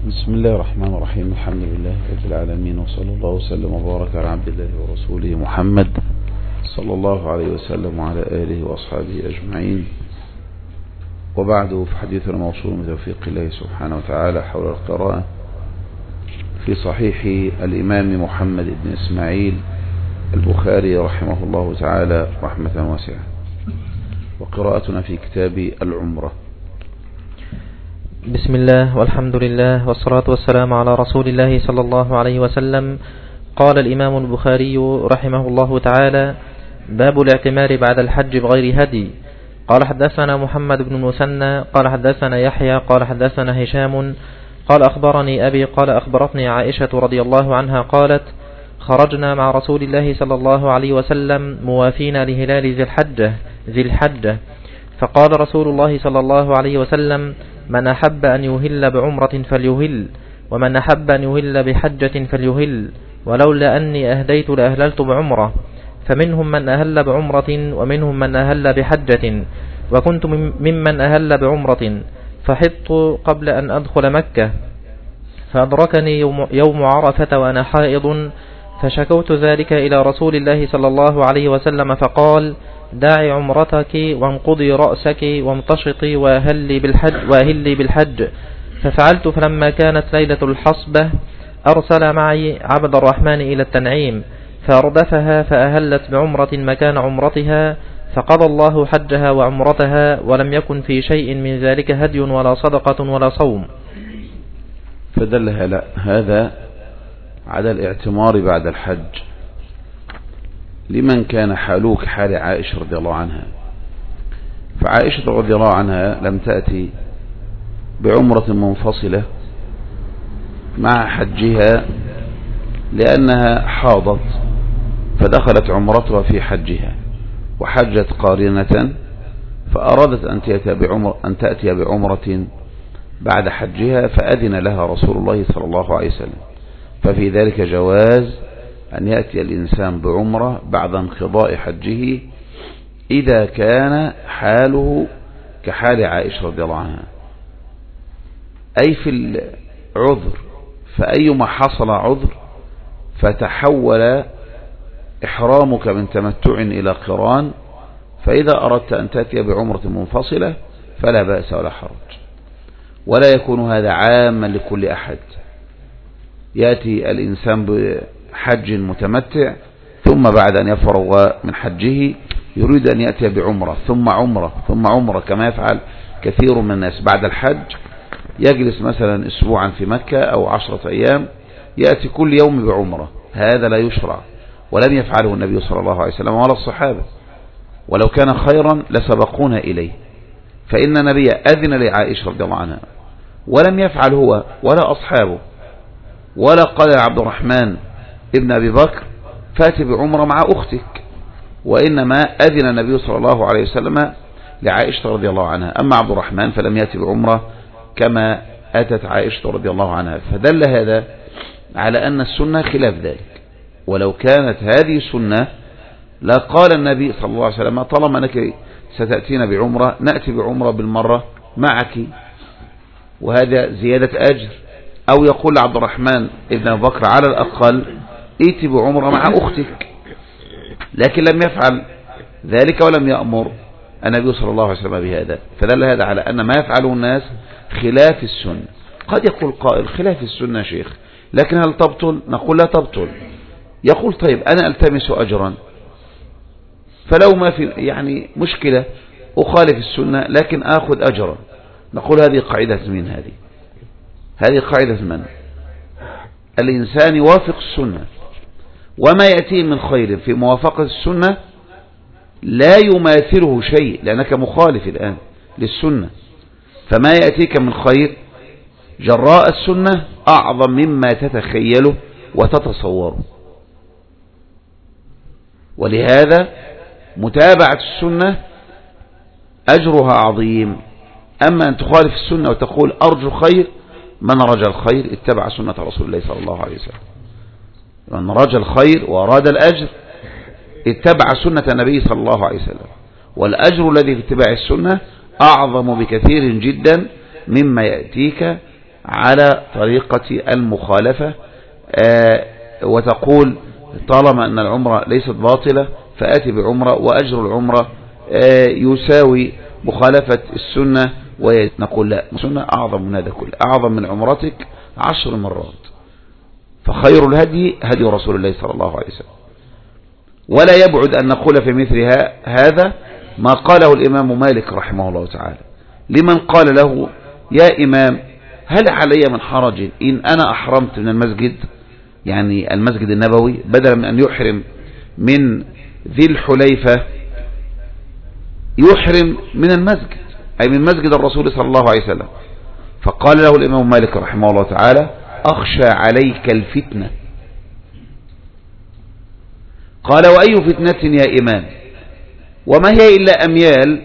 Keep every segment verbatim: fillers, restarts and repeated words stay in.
بسم الله الرحمن الرحيم. الحمد لله رب العالمين، وصلى الله وسلم وبارك على عبد الله ورسوله محمد صلى الله عليه وسلم وعلى آله وأصحابه أجمعين. وبعد، في حديثنا موصول من توفيق الله سبحانه وتعالى حول القراءة في صحيح الإمام محمد بن إسماعيل البخاري رحمه الله تعالى رحمة واسعة، وقراءتنا في كتاب العمرة. بسم الله والحمد لله والصلاة والسلام على رسول الله صلى الله عليه وسلم. قال الإمام البخاري رحمه الله تعالى: باب الاعتمار بعد الحج بغير هدي. قال حدثنا محمد بن المثنى قال حدثنا يحيى قال حدثنا هشام قال أخبرني أبي قال أخبرتني عائشة رضي الله عنها قالت: خرجنا مع رسول الله صلى الله عليه وسلم موافين لهلال ذي الحجة ذي الحجة فقال رسول الله صلى الله عليه وسلم: من أحب أن يهل بعمرة فليهل، ومن أحب أن يهل بحجة فليهل، ولولا أني أهديت لأهللت بعمرة. فمنهم من أهل بعمرة ومنهم من أهل بحجة، وكنت ممن أهل بعمرة، فحطت قبل أن أدخل مكة، فأدركني يوم عرفة وأنا حائض، فشكوت ذلك إلى رسول الله صلى الله عليه وسلم، فقال: داعي عمرتك وانقضي رأسك وامتشطي وأهلي بالحج, وأهلي بالحج. ففعلت، فلما كانت ليلة الحصبة أرسل معي عبد الرحمن إلى التنعيم فأردفها، فأهلت بعمرة مكان عمرتها، فقضى الله حجها وعمرتها، ولم يكن في شيء من ذلك هدي ولا صدقة ولا صوم. فدل هذا على الاعتمار بعد الحج لمن كان حاله كحال عائشة رضي الله عنها. فعائشة رضي الله عنها لم تأتي بعمرة منفصلة مع حجها لأنها حاضت، فدخلت عمرتها في حجها وحجت قارنة، فأرادت أن تأتي بعمر أن تأتي بعمرة بعد حجها، فأذن لها رسول الله صلى الله عليه وسلم. ففي ذلك جواز أن يأتي الإنسان بعمرة بعد انقضاء حجه إذا كان حاله كحال عائشة رضي الله عنها، أي في العذر. فأيما حصل عذر فتحول إحرامك من تمتع إلى قران، فإذا أردت أن تأتي بعمرة منفصلة فلا بأس ولا حرج، ولا يكون هذا عاما لكل أحد. يأتي الإنسان بحج متمتع ثم بعد أن يفرغ من حجه يريد أن يأتي بعمرة ثم عمرة ثم عمرة، كما يفعل كثير من الناس بعد الحج. يجلس مثلا أسبوعا في مكة أو عشرة أيام، يأتي كل يوم بعمرة. هذا لا يشرع، ولم يفعله النبي صلى الله عليه وسلم ولا الصحابة، ولو كان خيرا لسبقونا إليه. فإن النبي أذن لعائشة رضي الله عنها ولم يفعل هو ولا أصحابه، ولا قال عبد الرحمن ابن أبي بكر فات بعمرة مع أختك، وإنما أذن النبي صلى الله عليه وسلم لعائشة رضي الله عنها. أما عبد الرحمن فلم يأتي بعمرة كما أتت عائشة رضي الله عنها. فدل هذا على أن السنة خلاف ذلك، ولو كانت هذه سنة لا قال النبي صلى الله عليه وسلم: طالما أنك ستأتينا بعمرة نأتي بعمرة بالمرة معك، وهذا زيادة أجر. أو يقول عبد الرحمن ابن أبي بكر على الأقل ائتي بعمرة مع أختك، لكن لم يفعل ذلك ولم يأمر النبي صلى الله عليه وسلم بهذا. فدل هذا على أن ما يفعله الناس خلاف السنة. قد يقول قائل: خلاف السنة شيخ، لكن هل تبطل؟ نقول لا تبطل. يقول: طيب أنا ألتمس أجرا، فلو ما في يعني مشكلة أخالف السنة لكن أخذ أجرا. نقول: هذه قاعدة من هذه هذه قاعدة من الإنسان يوافق السنة، وما يأتيه من خير في موافقة السنة لا يماثله شيء، لأنك مخالف الآن للسنة. فما يأتيك من خير جراء السنة أعظم مما تتخيله وتتصوره. ولهذا متابعة السنة أجرها عظيم. أما أن تخالف السنة وتقول أرجو خير، من رجى الخير اتبع سنة رسول الله صلى الله عليه وسلم. من رجى الخير وأراد الأجر اتبع سنة النبي صلى الله عليه وسلم، والأجر الذي في اتباع السنة أعظم بكثير جدا مما يأتيك على طريقة المخالفة وتقول طالما أن العمرة ليست باطلة فآتي بعمرة وأجر العمرة يساوي مخالفة السنة، ونقول لا، السنة أعظم من هذا كله، أعظم من عمرتك عشر مرات. فخير الهدي هدي رسول الله صلى الله عليه وسلم. ولا يبعد أن نقول في مثل هذا ما قاله الإمام مالك رحمه الله تعالى لمن قال له يا إمام هل علي من حرج إن أنا أحرمت من المسجد، يعني المسجد النبوي، بدلا من أن يحرم من ذي الحليفة يحرم من المسجد، أي من مسجد الرسول صلى الله عليه وسلم. فقال له الإمام مالك رحمه الله تعالى أخشى عليك الفتنة. قال وأي فتنة يا إمام وما هي إلا أميال؟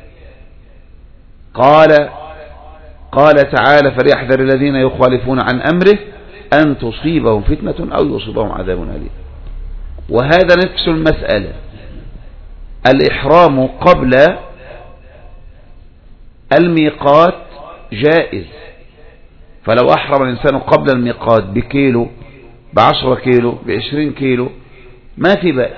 قال قال تعالى فليحذر الذين يخالفون عن أمره أن تصيبهم فتنة أو يصيبهم عذاب أليم. وهذا نفس المسألة، الإحرام قبل الميقات جائز، فلو أحرم الإنسان قبل الميقات بكيلو بعشرة كيلو بعشرين كيلو ما في بأس،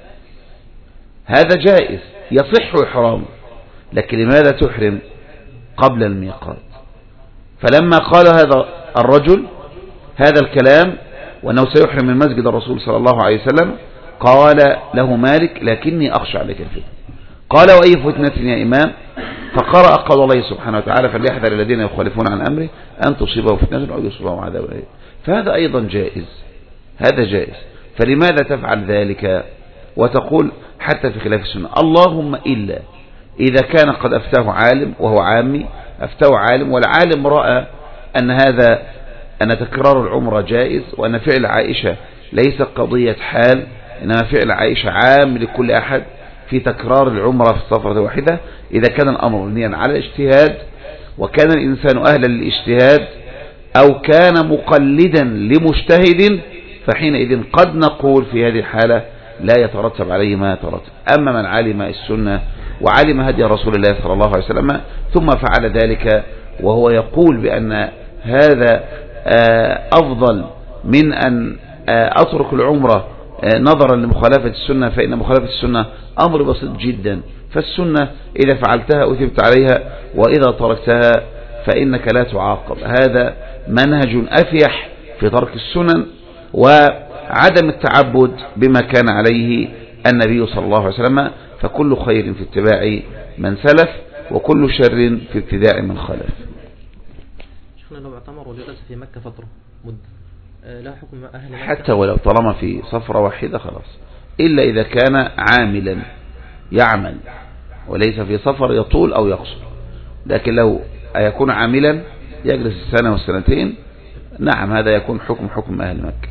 هذا جائز يصح إحرامه. لكن لماذا تحرم قبل الميقات؟ فلما قال هذا الرجل هذا الكلام وأنه سيحرم من مسجد الرسول صلى الله عليه وسلم قال له مالك لكني أخشى عليك الفتنة. قال وأي فتنة يا إمام؟ فقرأ قول الله سبحانه وتعالى فليحذر الذين يخالفون عن أمره أن تصيبهم فتنة أو يصيبهم عذاب أليم. فهذا أيضا جائز، هذا جائز. فلماذا تفعل ذلك وتقول حتى في خلاف السنة؟ اللهم إلا إذا كان قد أفتاه عالم وهو عامي، أفتاه عالم والعالم رأى أن هذا أن تكرار العمرة جائز، وأن فعل عائشة ليس قضية حال إنما فعل عائشة عام لكل أحد في تكرار العمرة في السفرة الواحدة. إذا كان الأمر مبنيا على اجتهاد وكان الإنسان أهلا للاجتهاد أو كان مقلدا لمجتهد فحينئذ قد نقول في هذه الحالة لا يترتب عليه ما يترتب. أما من علم السنة وعلم هدي رسول الله صلى الله عليه وسلم ثم فعل ذلك وهو يقول بأن هذا أفضل من أن أترك العمرة نظرا لمخالفة السنة، فإن مخالفة السنة أمر بسيط جدا. فالسنة إذا فعلتها أثبت عليها وإذا تركتها فإنك لا تعاقب. هذا منهج أفيح في ترك السنن وعدم التعبد بما كان عليه النبي صلى الله عليه وسلم. فكل خير في اتباع من سلف وكل شر في ابتداع من خلف. شيخنا لو اعتمر وجلس في مكة فترة مدة لا حكم أهل مكة حتى ولو طالما في سفرة واحدة خلاص، إلا إذا كان عاملا يعمل وليس في سفر يطول أو يقصر. لكن لو يكون عاملا يجلس السنة والسنتين نعم هذا يكون حكم حكم أهل مكة.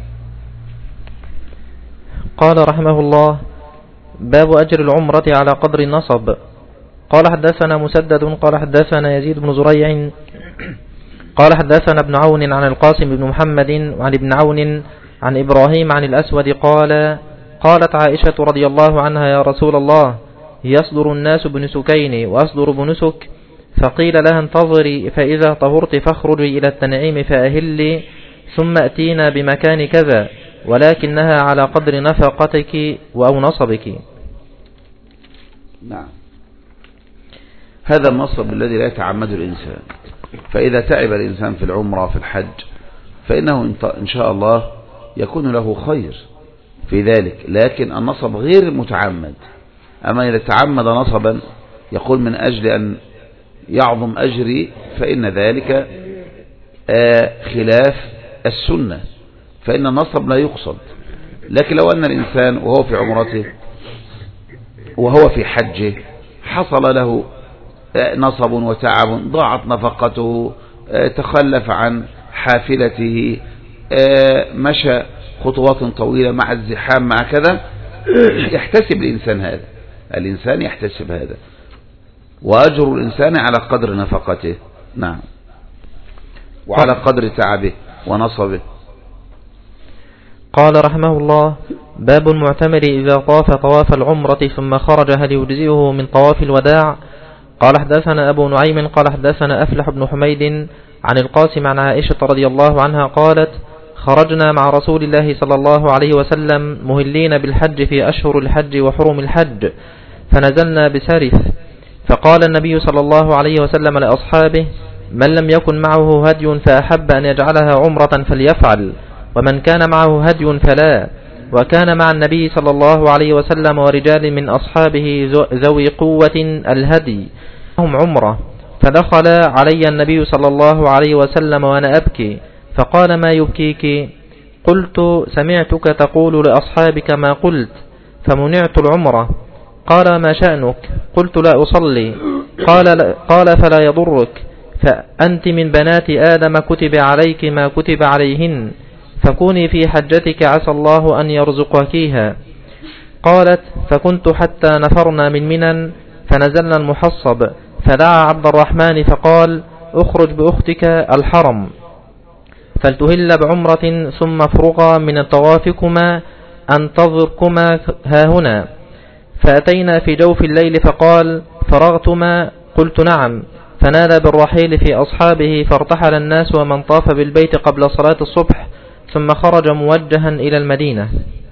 قال رحمه الله باب أجر العمرة على قدر النصب. قال حدثنا مسدد قال حدثنا يزيد بن زريع قال حدثنا ابن عون عن القاسم بن محمد وعن ابن عون عن إبراهيم عن الأسود قال قالت عائشة رضي الله عنها يا رسول الله يصدر الناس بنسكين وأصدر بنسك، فقيل لها انتظري فإذا طهرت فاخرجي إلى التنعيم فأهلي ثم أتينا بمكان كذا ولكنها على قدر نفقتك أو نصبك. نعم، هذا النصب الذي لا يتعمد الإنسان. فإذا تعب الإنسان في العمرة في الحج فإنه إن شاء الله يكون له خير في ذلك، لكن النصب غير متعمد. أما إذا تعمد نصبا يقول من أجل أن يعظم أجري فإن ذلك خلاف السنة، فإن النصب لا يقصد. لكن لو أن الإنسان وهو في عمرته وهو في حجه حصل له نصب وتعب، ضاعت نفقته، تخلف عن حافلته، مشى خطوات طويلة مع الزحام مع كذا، يحتسب الإنسان هذا، الإنسان يحتسب هذا، وأجر الإنسان على قدر نفقته. نعم، وعلى قدر تعبه ونصبه. قال رحمه الله باب المعتمر إذا طاف طواف العمرة ثم خرج هل يجزئه من طواف الوداع. قال حدثنا أبو نعيم قال حدثنا أفلح بن حميد عن القاسم عن عائشة رضي الله عنها قالت: خرجنا مع رسول الله صلى الله عليه وسلم مهلين بالحج في أشهر الحج وحرم الحج، فنزلنا بسرف، فقال النبي صلى الله عليه وسلم لأصحابه: من لم يكن معه هدي فأحب أن يجعلها عمرة فليفعل، ومن كان معه هدي فلا. وكان مع النبي صلى الله عليه وسلم ورجال من أصحابه ذوي قوة الهدي هم عمرة، فدخل علي النبي صلى الله عليه وسلم وأنا أبكي، فقال: ما يبكيك؟ قلت: سمعتك تقول لأصحابك ما قلت فمنعت العمرة. قال: ما شأنك؟ قلت: لا أصلي. قال, قال: فلا يضرك، فأنت من بنات آدم كتب عليك ما كتب عليهن، فكوني في حجتك عسى الله أن يرزقكيها. قالت: فكنت حتى نفرنا من منى فنزلنا المحصب، فدعا عبد الرحمن فقال: اخرج بأختك الحرم فلتهل بعمرة ثم افرغا من طوافكما أنتظركما هاهنا. فأتينا في جوف الليل فقال: فرغتما؟ قلت: نعم. فنادى بالرحيل في أصحابه فارتحل الناس ومن طاف بالبيت قبل صلاة الصبح، ثم خرج موجها إلى المدينة.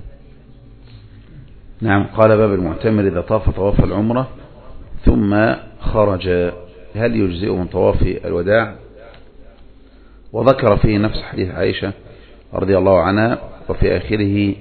نعم. قال: باب المعتمر إذا طاف طواف العمرة ثم خرج هل يجزئ من طواف الوداع؟ وذكر فيه نفس حديث عائشة رضي الله عنها، وفي آخره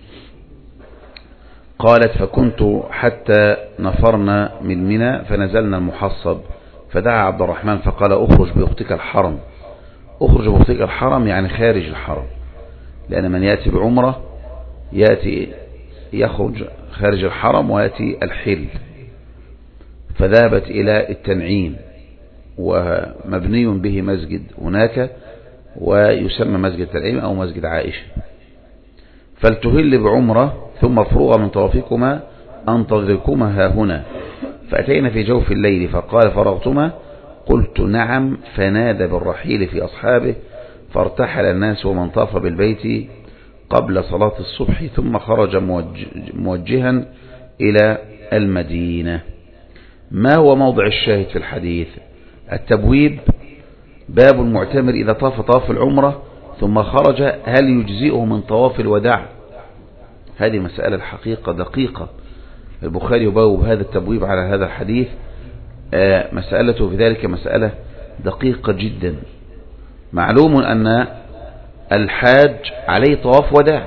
قالت: فكنت حتى نفرنا من منى فنزلنا المحصب، فدعا عبد الرحمن فقال: اخرج بأختك الحرم. اخرج بأختك الحرم يعني خارج الحرم، لأن من يأتي بعمرة يأتي يخرج خارج الحرم ويأتي الحل. فذهبت إلى التنعيم، ومبني به مسجد هناك ويسمى مسجد التنعيم أو مسجد عائشة. فلتهل بعمرة ثم افرغا من طوافكما أنتظركما ها هنا. فأتينا في جوف الليل فقال: فرغتما؟ قلت: نعم. فنادى بالرحيل في أصحابه فارتحل الناس ومن طاف بالبيت قبل صلاة الصبح، ثم خرج موجها إلى المدينة. ما هو موضع الشاهد في الحديث؟ التبويب: باب المعتمر إذا طاف طواف العمرة ثم خرج هل يجزئه من طواف الوداع؟ هذه مسألة الحقيقة دقيقة. البخاري يبوب هذا التبويب على هذا الحديث، مسألته في ذلك مسألة دقيقة جدا. معلوم أن الحاج عليه طواف وداع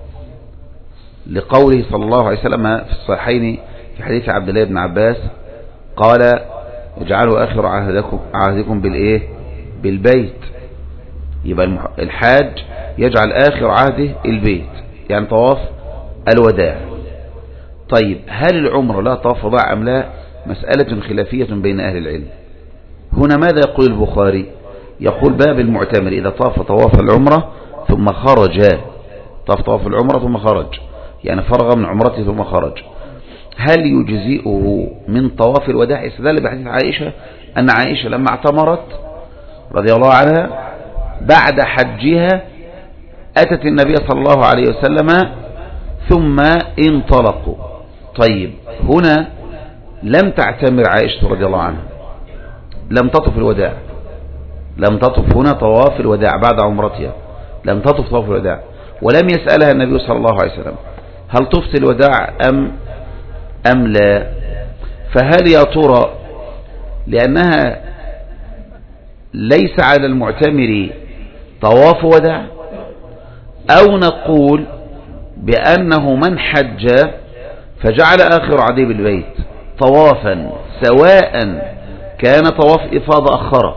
لقوله صلى الله عليه وسلم في الصحيحين في حديث عبد الله بن عباس قال: اجعلوا آخر عهدكم, عهدكم بالإيه؟ بالبيت. يبقى الحاج يجعل آخر عهده البيت، يعني طواف الوداع. طيب، هل العمر لا طواف وداع أم لا؟ مسألة خلافية بين أهل العلم. هنا ماذا يقول البخاري؟ يقول: باب المعتمر إذا طاف طواف العمرة ثم خرج. طاف طواف العمرة ثم خرج يعني فرغ من عمرته ثم خرج، هل يجزئه من طواف الوداع؟ استدل بحديث عائشة أن عائشة لما اعتمرت رضي الله عنها بعد حجها أتت النبي صلى الله عليه وسلم ثم انطلقوا. طيب، هنا لم تعتمر عائشة رضي الله عنها، لم تطف الوداع، لم تطف هنا طواف الوداع بعد عمرتها، لم تطف طواف الوداع، ولم يسألها النبي صلى الله عليه وسلم هل طفت الوداع أم أم لا. فهل يا ترى لأنها ليس على المعتمر طواف وداع، أو نقول بأنه من حج فجعل آخر عهده بالبيت طوافا، سواء كان طواف إفاضة أخرى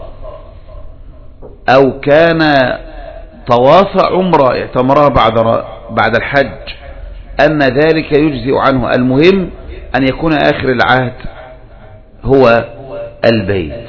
أو كان طواف عمرة اعتمرها بعد بعد الحج، أن ذلك يجزئ عنه. المهم أن يكون آخر العهد هو البيت.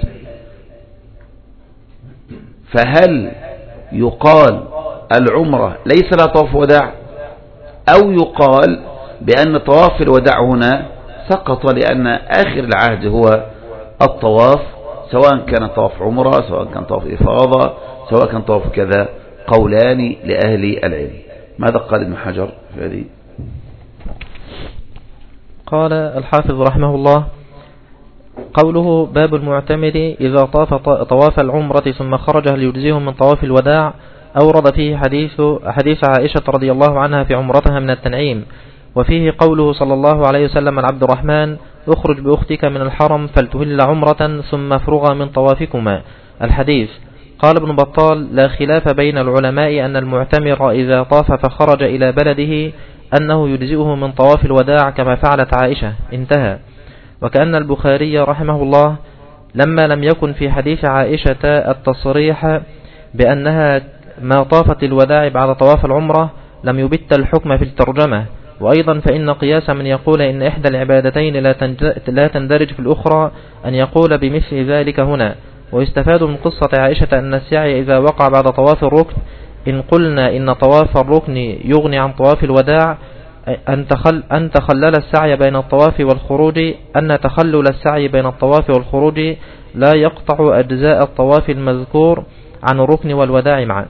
فهل يقال العمرة ليس لها طواف وداع، أو يقال بأن طواف الوداع هنا سقط لأن آخر العهد هو الطواف، سواء كان طواف عمرة سواء كان طواف إفاضة سواء كان طواف كذا؟ قولان لأهل العلم. ماذا قال ابن حجر في هذه؟ قال الحافظ رحمه الله: قوله باب المعتمر إذا طاف طواف العمرة ثم خرج هل يجزيه من طواف الوداع؟ أورد فيه حديث حديث عائشة رضي الله عنها في عمرتها من التنعيم، وفيه قوله صلى الله عليه وسلم عن عبد الرحمن: اخرج بأختك من الحرم فلتهل عمرة ثم فرغ من طوافكما. الحديث. قال ابن بطال: لا خلاف بين العلماء أن المعتمر إذا طاف فخرج إلى بلده أنه يجزئه من طواف الوداع كما فعلت عائشة. انتهى. وكأن البخاري رحمه الله لما لم يكن في حديث عائشة التصريح بأنها ما طافت الوداع بعد طواف العمرة لم يبت الحكم في الترجمة. وأيضا فإن قياس من يقول إن إحدى العبادتين لا تندرج في الأخرى أن يقول بمثل ذلك هنا. ويستفاد من قصة عائشة أن السعي إذا وقع بعد طواف الركن، إن قلنا إن طواف الركن يغني عن طواف الوداع، أن, تخل أن تخلل السعي بين الطواف والخروج أن تخلل السعي بين الطواف والخروج لا يقطع أجزاء الطواف المذكور عن الركن والوداع معا.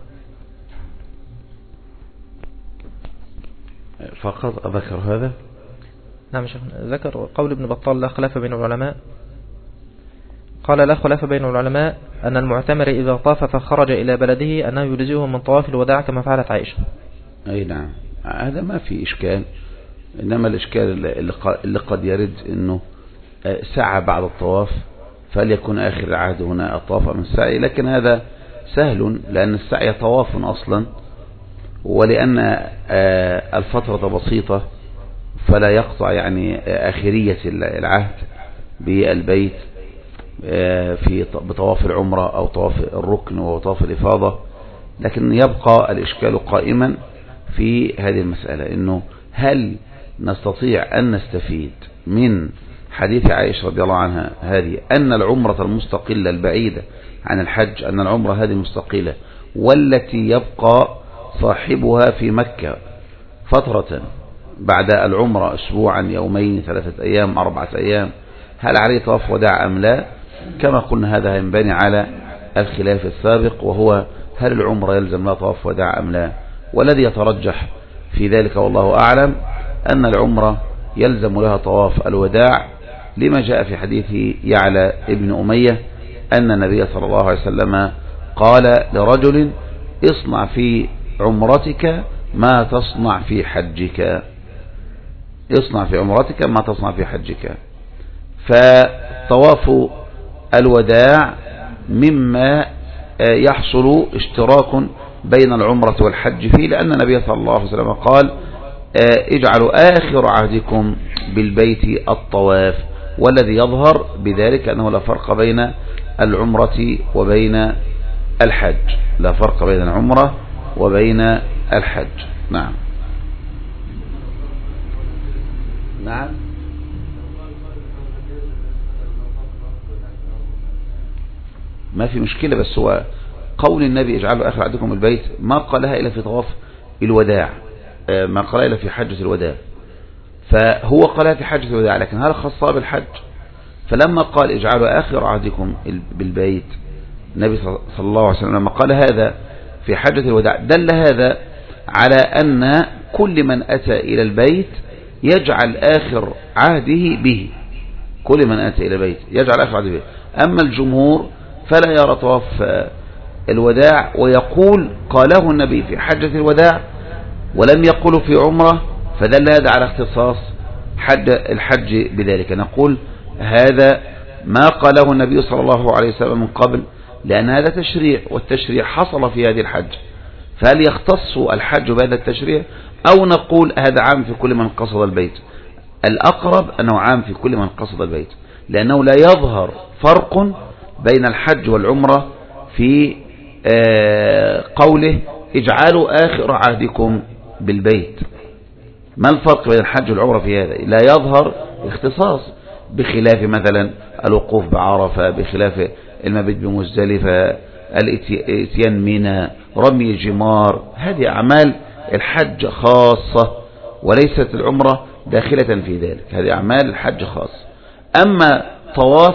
فقط ذكر هذا. نعم شيخنا، ذكر قول ابن بطال لا خلاف بين العلماء. قال لا خلاف بين العلماء أن المعتمر إذا طاف فخرج إلى بلده أنه يجزئه من طواف الوداع كما فعلت عائشة. أي نعم، هذا ما في إشكال، إنما الإشكال اللي قد يرد أنه سعى بعد الطواف فليكن آخر العهد هنا الطواف من السعي، لكن هذا سهل لأن السعي طواف أصلا، ولأن الفترة بسيطة فلا يقطع يعني آخرية العهد بالبيت في بطواف العمرة أو طواف الركن وطواف الإفاضة. لكن يبقى الإشكال قائما في هذه المسألة، إنه هل نستطيع أن نستفيد من حديث عائشة رضي الله عنها هذه أن العمرة المستقلة البعيدة عن الحج، أن العمرة هذه مستقلة والتي يبقى صاحبها في مكة فترة بعد العمرة أسبوعا يومين ثلاثة أيام أربعة أيام، هل عليه طواف وداع أم لا؟ كما قلنا هذا ينبني على الخلاف السابق، وهو هل العمرة يلزم لها طواف وداع أم لا؟ والذي يترجح في ذلك والله أعلم أن العمرة يلزم لها طواف الوداع، لما جاء في حديث يعلى ابن أمية أن النبي صلى الله عليه وسلم قال لرجل: اصنع في عمرتك ما تصنع في حجك، اصنع في عمرتك ما تصنع في حجك. فطواف الوداع مما يحصل اشتراك بين العمرة والحج فيه، لأن النبي صلى الله عليه وسلم قال: اجعلوا آخر عهدكم بالبيت الطواف. والذي يظهر بذلك أنه لا فرق بين العمرة وبين الحج، لا فرق بين العمرة وبين الحج. نعم نعم ما في مشكلة، بس هو قول النبي اجعلوا آخر عهدكم البيت ما قالها إلا في طواف الوداع، ما قالها إلا في حجة الوداع، فهو قالها في حجة الوداع، لكن هل خاصة بالحج؟ فلما قال اجعلوا آخر عهدكم بالبيت، النبي صلى الله عليه وسلم لما قال هذا في حجة الوداع دل هذا على أن كل من أتى إلى البيت يجعل آخر عهده به، كل من أتى إلى البيت يجعل آخر عهده به. أما الجمهور فلا يرى طواف الوداع، ويقول قاله النبي في حجة الوداع ولم يقل في عمره، فدل هذا على اختصاص حج الحج بذلك. نقول هذا ما قاله النبي صلى الله عليه وسلم من قبل، لأن هذا تشريع، والتشريع حصل في هذه الحج، فهل يختص الحج بهذا التشريع أو نقول هذا عام في كل من قصد البيت؟ الأقرب أنه عام في كل من قصد البيت، لأنه لا يظهر فرق بين الحج والعمرة في قوله اجعلوا آخر عهدكم بالبيت. ما الفرق بين الحج والعمرة في هذا؟ لا يظهر اختصاص، بخلاف مثلا الوقوف بعرفة، بخلاف المبيت بمزدلفة، الاتيان منى، رمي الجمار، هذه أعمال الحج خاصة وليست العمرة داخلة في ذلك، هذه أعمال الحج خاصة. أما طواف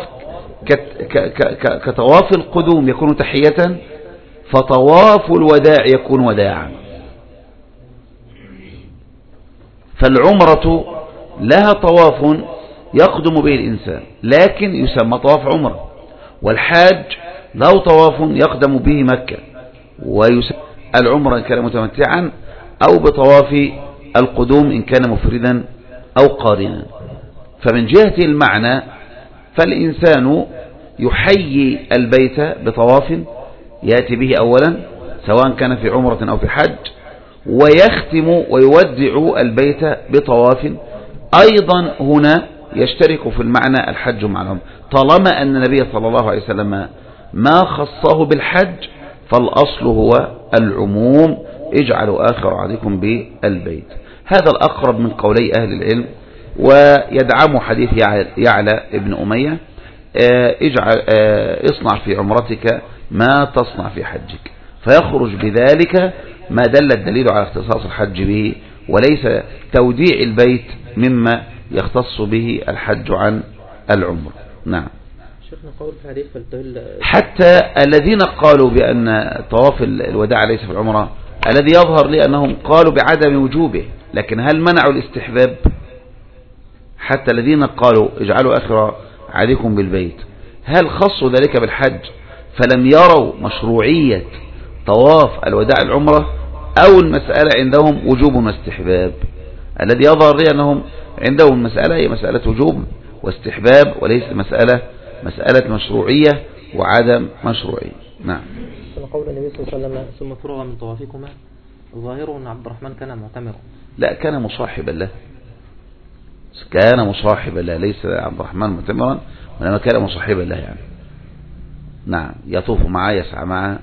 كطواف القدوم يكون تحية، فطواف الوداع يكون وداعا. فالعمرة لها طواف يقدم به الإنسان، لكن يسمى طواف عمره. والحاج له طواف يقدم به مكة، ويسمى العمرة إن كان متمتعا، أو بطواف القدوم إن كان مفردا أو قارنا. فمن جهة المعنى فالإنسان يحيي البيت بطواف يأتي به أولا سواء كان في عمرة أو في حج، ويختم ويودع البيت بطواف أيضا هنا يشترك في المعنى الحج مع العمرة، طالما أن النبي صلى الله عليه وسلم ما خصه بالحج فالأصل هو العموم، اجعلوا آخر عهدكم بالبيت. هذا الأقرب من قولي أهل العلم، ويدعم حديث يعلى ابن أمية اجعل اصنع في عمرتك ما تصنع في حجك، فيخرج بذلك ما دل الدليل على اختصاص الحج به، وليس توديع البيت مما يختص به الحج عن العمر. نعم. حتى الذين قالوا بأن طواف الوداع ليس في العمرة، الذي يظهر لي أنهم قالوا بعدم وجوبه، لكن هل منعوا الاستحباب؟ حتى الذين قالوا اجعلوا آخر عهدكم بالبيت، هل خصوا ذلك بالحج فلم يروا مشروعية طواف الوداع العمرة، أو المسألة عندهم وجوب واستحباب؟ الذي يظهر لي أنهم عندهم المسألة هي مسألة وجوب واستحباب، وليس مسألة مسألة مشروعية وعدم مشروعية. نعم. قول النبي صلى الله عليه وسلم ثم فرغ من طوافكما، ظاهره أن عبد الرحمن كان معتمرا. لا، كان مصاحبا له، كان مصاحبا له، ليس عبد الرحمن معتمرا، وإنما كان مصاحبا له يعني. نعم، يطوف معه يسعى معه.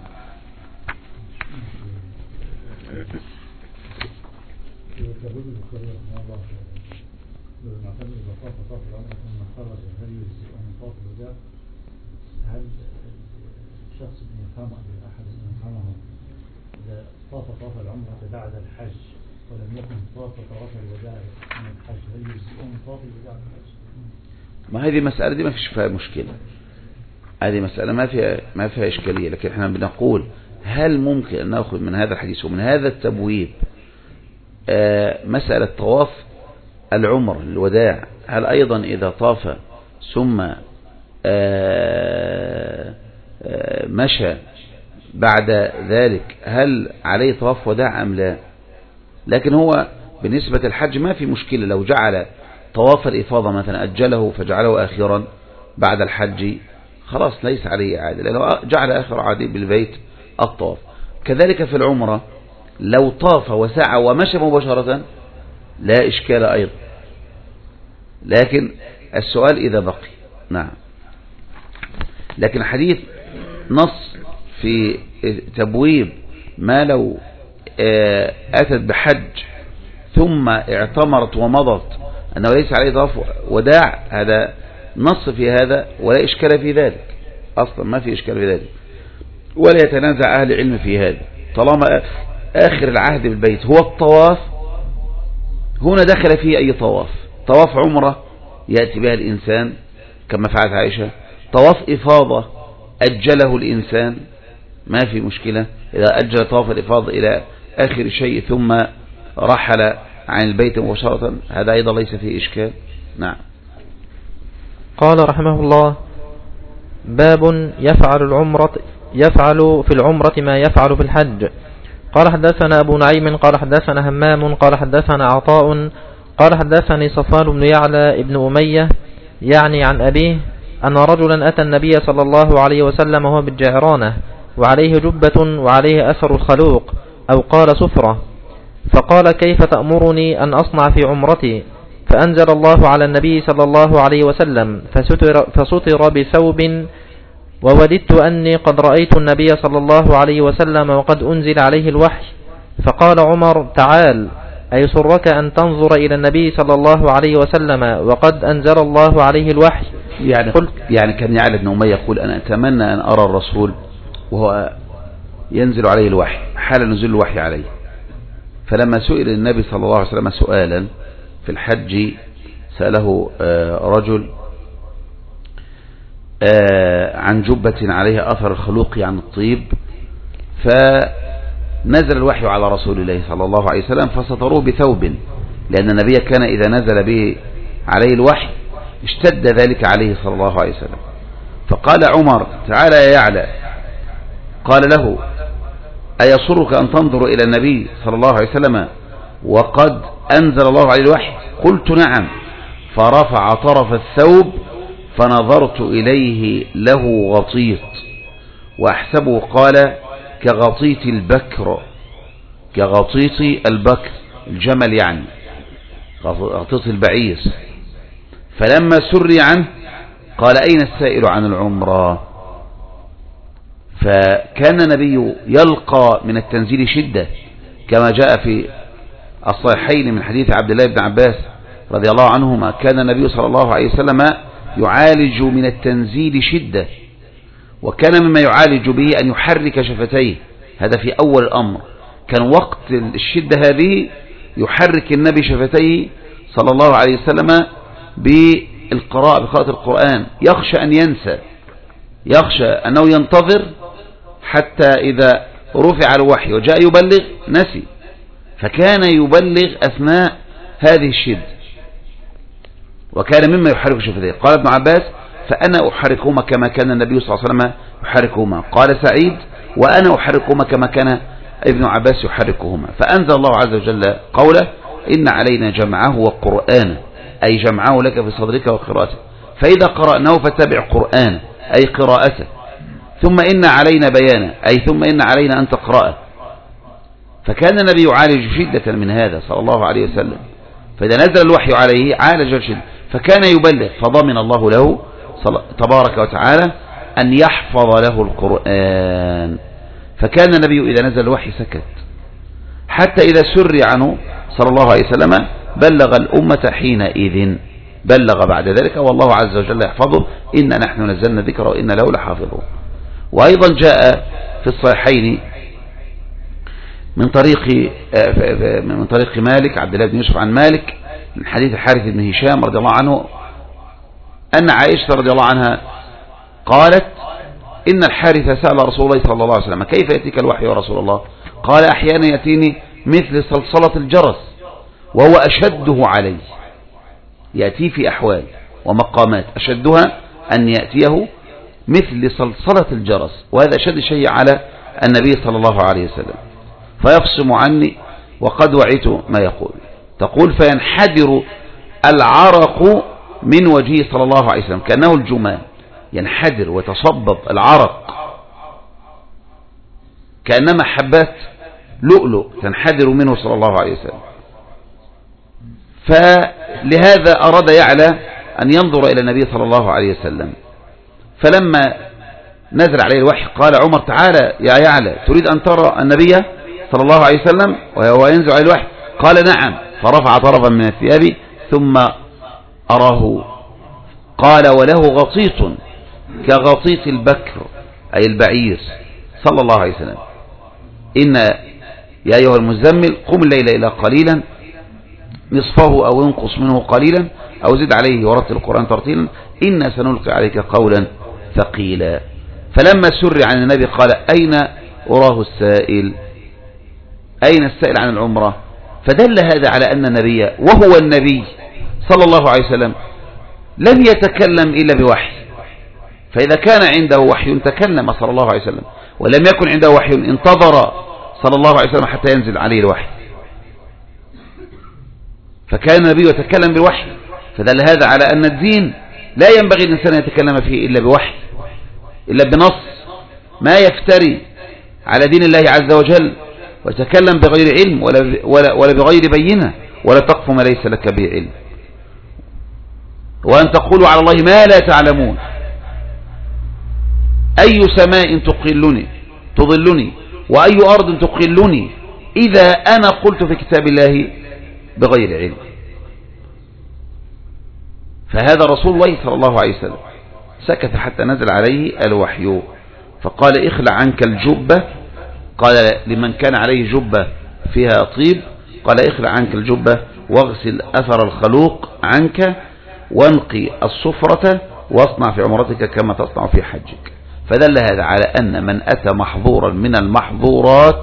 هل الشخص يفهم أحد يفهمه إذا طاف طواف العمرة بعد الحج ولم يكن طاف طواف الوداع من الحج، هل يجزئه من طواف الوداع من الحج؟ ما هذه مسألة دي ما فيش فيها مشكلة، هذه مسألة ما فيها ما فيها إشكالية، لكن احنا بنقول هل ممكن أن نأخذ من هذا الحديث ومن هذا التبويب آه مسألة طواف العمر الوداع، هل أيضا إذا طاف ثم آه آه مشى بعد ذلك هل عليه طواف وداع أم لا؟ لكن هو بالنسبة للحج ما في مشكلة، لو جعل طواف الإفاضة مثلا أجله فجعله آخرا بعد الحج خلاص ليس عليه عادة، لأنه جعل آخر عادي بالبيت الطواف. كذلك في العمرة لو طاف وسعى ومشى مباشرة لا إشكال أيضا، لكن السؤال إذا بقي. نعم. لكن حديث نص في تبويب ما لو أتت بحج ثم اعتمرت ومضت أنه ليس عليه طواف وداع، هذا نص في هذا ولا إشكال في ذلك، أصلا ما في إشكال في ذلك، ولا يتنازع أهل العلم في هذا، طالما آخر العهد بالبيت هو الطواف. هنا دخل فيه أي طواف، طواف عمرة يأتي بها الإنسان كما فعلت عائشة، طواف إفاضة أجله الإنسان ما في مشكلة، إذا أجل طواف الإفاضة إلى آخر شيء ثم رحل عن البيت مباشرة هذا أيضا ليس فيه إشكال. نعم. قال رحمه الله: باب يفعل العمرة يفعل في العمرة ما يفعل في الحج. قال حدثنا أبو نعيم قال حدثنا همام قال حدثنا عطاء قال حدثني صفوان بن يعلى ابن أمية يعني عن أبيه أن رجلا أتى النبي صلى الله عليه وسلم وهو بالجعرانة وعليه جبة وعليه أثر الخلوق أو قال صفرة، فقال: كيف تأمرني أن أصنع في عمرتي؟ فأنزل الله على النبي صلى الله عليه وسلم فستر, فستر بثوب، ووددت أني قد رأيت النبي صلى الله عليه وسلم وقد أنزل عليه الوحي. فقال عمر: تعال، أيسرك أن تنظر إلى النبي صلى الله عليه وسلم وقد أنزل الله عليه الوحي؟ يعني, قلت يعني كان يعلى بن أمية يقول: أنا أتمنى أن أرى الرسول وهو ينزل عليه الوحي حال نزول الوحي عليه. فلما سئل النبي صلى الله عليه وسلم سؤالا في الحج سأله رجل عن جبة عليها أثر الخلوق عن الطيب، فنزل الوحي على رسول الله صلى الله عليه وسلم فستروه بثوب، لأن النبي كان إذا نزل به عليه الوحي اشتد ذلك عليه صلى الله عليه وسلم. فقال عمر: تعالى يا يعلى. قال له: أيسرك أن تنظر إلى النبي صلى الله عليه وسلم وقد أنزل الله عليه الوحي؟ قلت: نعم. فرفع طرف الثوب فنظرت إليه له غطيط، وأحسبه قال كغطيط البكر، كغطيط البكر الجمل يعني، غطيط البعير. فلما سري عنه قال: أين السائل عن العمرة؟ فكان النبي يلقى من التنزيل شدة، كما جاء في الصحيحين من حديث عبد الله بن عباس رضي الله عنهما: كان النبي صلى الله عليه وسلم يعالج من التنزيل شدة، وكان مما يعالج به أن يحرك شفتيه. هذا في أول الأمر، كان وقت الشدة هذه يحرك النبي شفتيه صلى الله عليه وسلم بالقراءة بقراءة القرآن، يخشى أن ينسى، يخشى أنه ينتظر حتى إذا رفع الوحي وجاء يبلغ نسي، فكان يبلغ أثناء هذه الشدة، وكان مما يحرك شفتيه. قال ابن عباس: فأنا أحركهما كما كان النبي صلى الله عليه وسلم يحركهما. قال سعيد: وأنا أحركهما كما كان ابن عباس يحركهما. فأنزل الله عز وجل قوله: إن علينا جمعه وقرآنه، أي جمعه لك في صدرك وقراءته، فإذا قرأناه فاتبع قرآنه أي قراءته، ثم إن علينا بيانه أي ثم إن علينا أن تقرأه. فكان النبي يعالج شدة من هذا صلى الله عليه وسلم، فإذا نزل الوحي عليه عالج الشدة، فكان يبلغ، فضمن الله له تبارك وتعالى أن يحفظ له القرآن. فكان النبي إذا نزل الوحي سكت، حتى إذا سري عنه صلى الله عليه وسلم بلغ الأمة حينئذ، بلغ بعد ذلك والله عز وجل يحفظه: إنا نحن نزلنا الذكر وإنا له لحافظون. وأيضا جاء في الصحيحين من طريق من طريق مالك عبد الله بن يوسف عن مالك من حديث الحارث بن هشام رضي الله عنه أن عائشة رضي الله عنها قالت: إن الحارث سأل رسول الله صلى الله عليه وسلم: كيف يأتيك الوحي يا رسول الله؟ قال: أحيانا يأتيني مثل صلصلة الجرس وهو أشده علي، يأتي في أحوال ومقامات أشدها أن يأتيه مثل صلصلة الجرس، وهذا أشد شيء على النبي صلى الله عليه وسلم، فيفصم عني وقد وعيت ما يقول. تقول: فينحدر العرق من وجهه صلى الله عليه وسلم كأنه الجمال، ينحدر وتصبب العرق كأنما حبات لؤلؤ تنحدر منه صلى الله عليه وسلم. فلهذا أراد يعلى أن ينظر إلى النبي صلى الله عليه وسلم، فلما نزل عليه الوحي قال عمر: تعالى يا يعلى، تريد أن ترى النبي صلى الله عليه وسلم وهو ينزل عليه الوحي؟ قال: نعم. فرفع طرفا من الثياب ثم أراه. قال: وله غطيط كغطيط البكر أي البعير صلى الله عليه وسلم. إن يا أيها المزمل قم الليل إلا قليلا نصفه أو ينقص منه قليلا أو زد عليه ورتل القرآن ترتيلا إنا سنلقي عليك قولا ثقيلا. فلما سر عن النبي قال: أين أراه السائل؟ أين السائل عن العمرة؟ فدل هذا على أن النبي وهو النبي صلى الله عليه وسلم لم يتكلم إلا بوحي، فإذا كان عنده وحي تكلم صلى الله عليه وسلم، ولم يكن عنده وحي انتظر صلى الله عليه وسلم حتى ينزل عليه الوحي. فكان النبي يتكلم بالوحي، فدل هذا على أن الدين لا ينبغي الإنسان أن يتكلم فيه إلا بوحي، إلا بنص، ما يفتري على دين الله عز وجل ويتكلم بغير علم ولا, ولا, ولا بغير بينة، ولا تقف ما ليس لك به علم، وأن تقولوا على الله ما لا تعلمون. أي سماء تقلني تضلني وأي أرض تقلني إذا أنا قلت في كتاب الله بغير علم. فهذا رسول الله صلى الله عليه وسلم سكت حتى نزل عليه الوحي، فقال: اخلع عنك الجبة. قال لمن كان عليه جبة فيها طيب، قال: اخلع عنك الجبة واغسل أثر الخلوق عنك وانقي الصفرة واصنع في عمرتك كما تصنع في حجك. فدل هذا على أن من أتى محظورا من المحظورات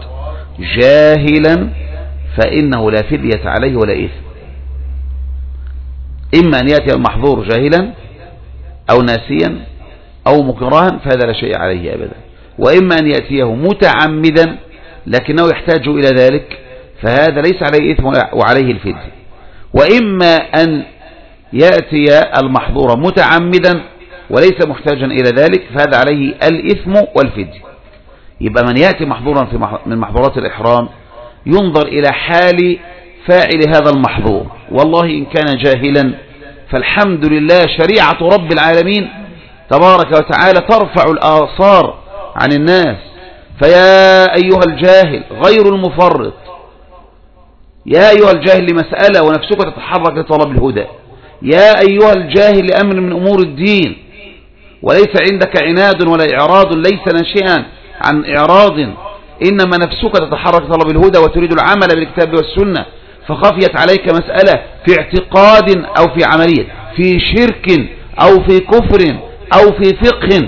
جاهلا فإنه لا فدية عليه ولا إثم. إما أن يأتي المحظور جاهلا أو ناسيا أو مكرها فهذا لا شيء عليه أبدا، وإما أن يأتيه متعمدا لكنه يحتاج إلى ذلك فهذا ليس عليه إثم وعليه الفدية، وإما أن يأتي المحظور متعمدا وليس محتاجا إلى ذلك فهذا عليه الإثم والفدية. يبقى من يأتي محظورا في من محظورات الإحرام ينظر إلى حال فاعل هذا المحظور، والله إن كان جاهلا فالحمد لله شريعة رب العالمين تبارك وتعالى ترفع الآثار عن الناس، فيا أيها الجاهل غير المفرط، يا أيها الجاهل لمسألة ونفسك تتحرك لطلب الهدى، يا أيها الجاهل لأمر من أمور الدين وليس عندك عناد ولا إعراض ليس ناشئا عن إعراض، إنما نفسك تتحرك لطلب الهدى وتريد العمل بالكتاب والسنة، فخفيت عليك مسألة في اعتقاد أو في عملية، في شرك أو في كفر أو في فقه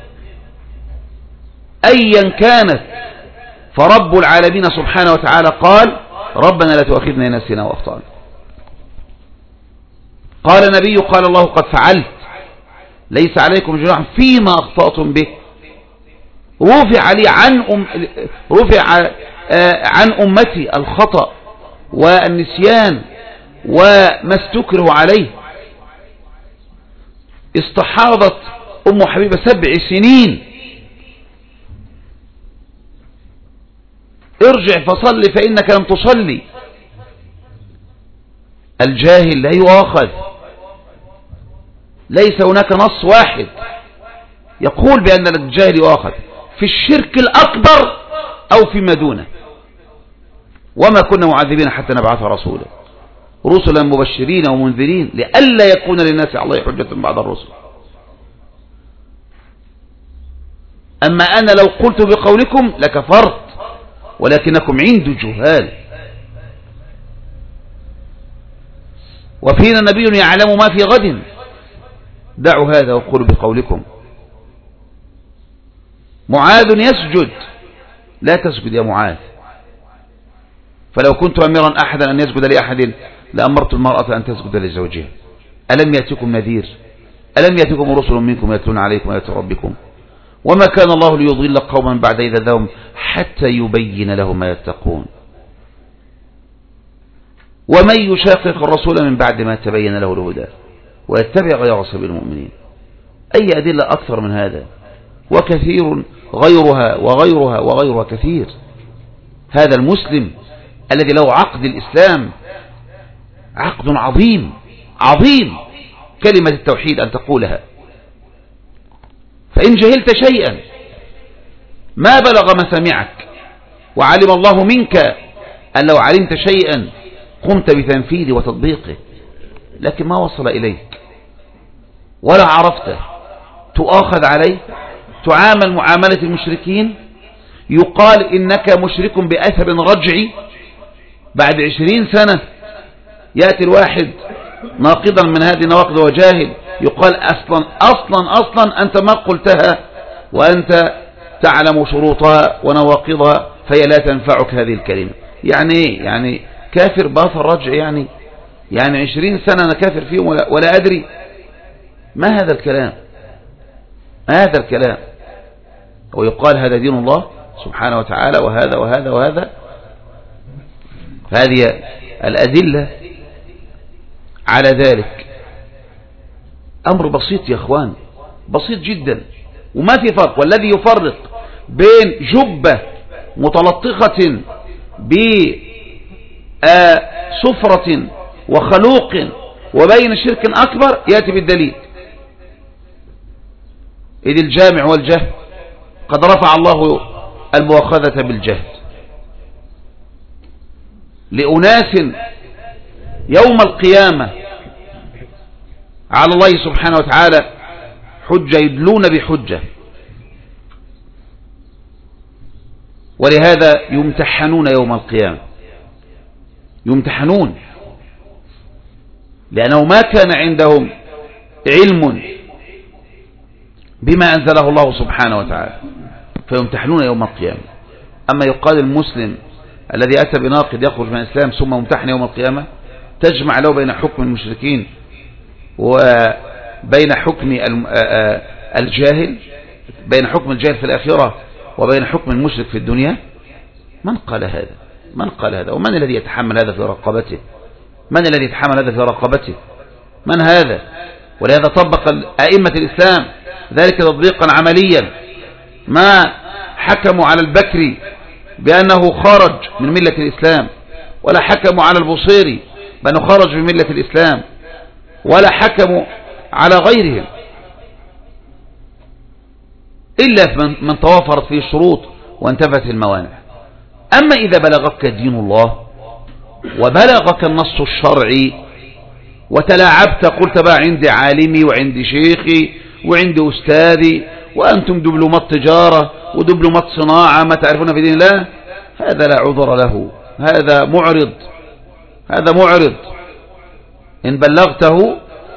أيا كانت، فرب العالمين سبحانه وتعالى قال ربنا لا تؤاخذنا إن نسينا وأخطأنا. قال النبي قال الله قد فعلت ليس عليكم جناح فيما أخطأتم به. رفع لي عن أم رفع عن أمتي الخطأ والنسيان وما استكره عليه. استحاضت أم حبيبة سبع سنين، ارجع فصل فإنك لم تصلي. الجاهل لا يؤاخذ، ليس هناك نص واحد يقول بأن الجاهل يؤاخذ في الشرك الأكبر أو فيما دونه. وما كنا معذبين حتى نبعث رسولا رسلا مبشرين ومنذرين لئلا يكون للناس على الله حجة بعد الرسل. أما أنا لو قلت بقولكم لكفرت ولكنكم عند جهال. وفينا نبي يعلم ما في غد، دعوا هذا وقولوا بقولكم. معاذ يسجد، لا تسجد يا معاذ، فلو كنت أمرا أحدا أن يسجد لأحد لأمرت المرأة أن تسجد لزوجها. ألم يأتكم نذير؟ ألم يأتكم رسل منكم يتلون عليكم آيات ربكم؟ وما كان الله ليضل قوما بعد إذ هداهم حتى يبين لهم ما يتقون. ومن يشاقق الرسول من بعد ما تبين له الهدى ويتبع غير سبيل المؤمنين. أي أدلة أكثر من هذا؟ وكثير غيرها وغيرها وغيرها كثير. هذا المسلم الذي له عقد الإسلام عقد عظيم عظيم، كلمة التوحيد أن تقولها. فإن جهلت شيئا ما بلغ مسامعك وعلم الله منك أن لو علمت شيئا قمت بتنفيذه وتطبيقه، لكن ما وصل إليك ولا عرفته تؤاخذ عليه، تعامل معاملة المشركين، يقال إنك مشرك بأثر رجعي. بعد عشرين سنة يأتي الواحد ناقضا من هذه النواقض وجاهل، يقال أصلا أصلا أصلا أنت ما قلتها وأنت تعلم شروطها ونواقضها فهي لا تنفعك هذه الكلمة. يعني ايه؟ يعني كافر باثر رجع، يعني يعني عشرين سنة أنا كافر فيهم ولا, ولا أدري. ما هذا الكلام؟ ما هذا الكلام؟ ويقال هذا دين الله سبحانه وتعالى وهذا وهذا وهذا. هذه الأدلة على ذلك أمر بسيط يا أخوان، بسيط جدا وما في فرق. والذي يفرق بين جبة متلطخة بسفرة وخلوق وبين شرك أكبر يأتي بالدليل. إذ الجامع والجهل قد رفع الله المؤاخذة بالجهل لأناس يوم القيامة على الله سبحانه وتعالى حجة يدلون بحجة، ولهذا يمتحنون يوم القيامة، يمتحنون لأنه ما كان عندهم علم بما أنزله الله سبحانه وتعالى فيمتحنون يوم القيامة. أما يقال المسلم الذي أتى بناقض يخرج من الإسلام ثم ممتحن يوم القيامة، تجمع له بين حكم المشركين وبين حكم الجاهل، بين حكم الجاهل في الآخرة وبين حكم المشرك في الدنيا؟ من قال هذا؟ من قال هذا؟ ومن الذي يتحمل هذا في رقبته؟ من الذي يتحمل هذا في رقبته؟ من هذا؟ ولهذا طبق أئمة الإسلام ذلك تطبيقا عمليا، ما حكموا على البكري بأنه خرج من ملة الإسلام، ولا حكموا على البصيري بأنه خرج من ملة الإسلام، ولا حكموا على غيرهم إلا من توافرت فيه الشروط وانتفت الموانع. أما إذا بلغك دين الله وبلغك النص الشرعي وتلاعبت، قلت بقى عندي عالمي وعندي شيخي وعندي أستاذي وأنتم دبلومات تجارة ودبلومات صناعة ما تعرفون في دين الله، هذا لا عذر له، هذا معرض، هذا معرض. إن بلغته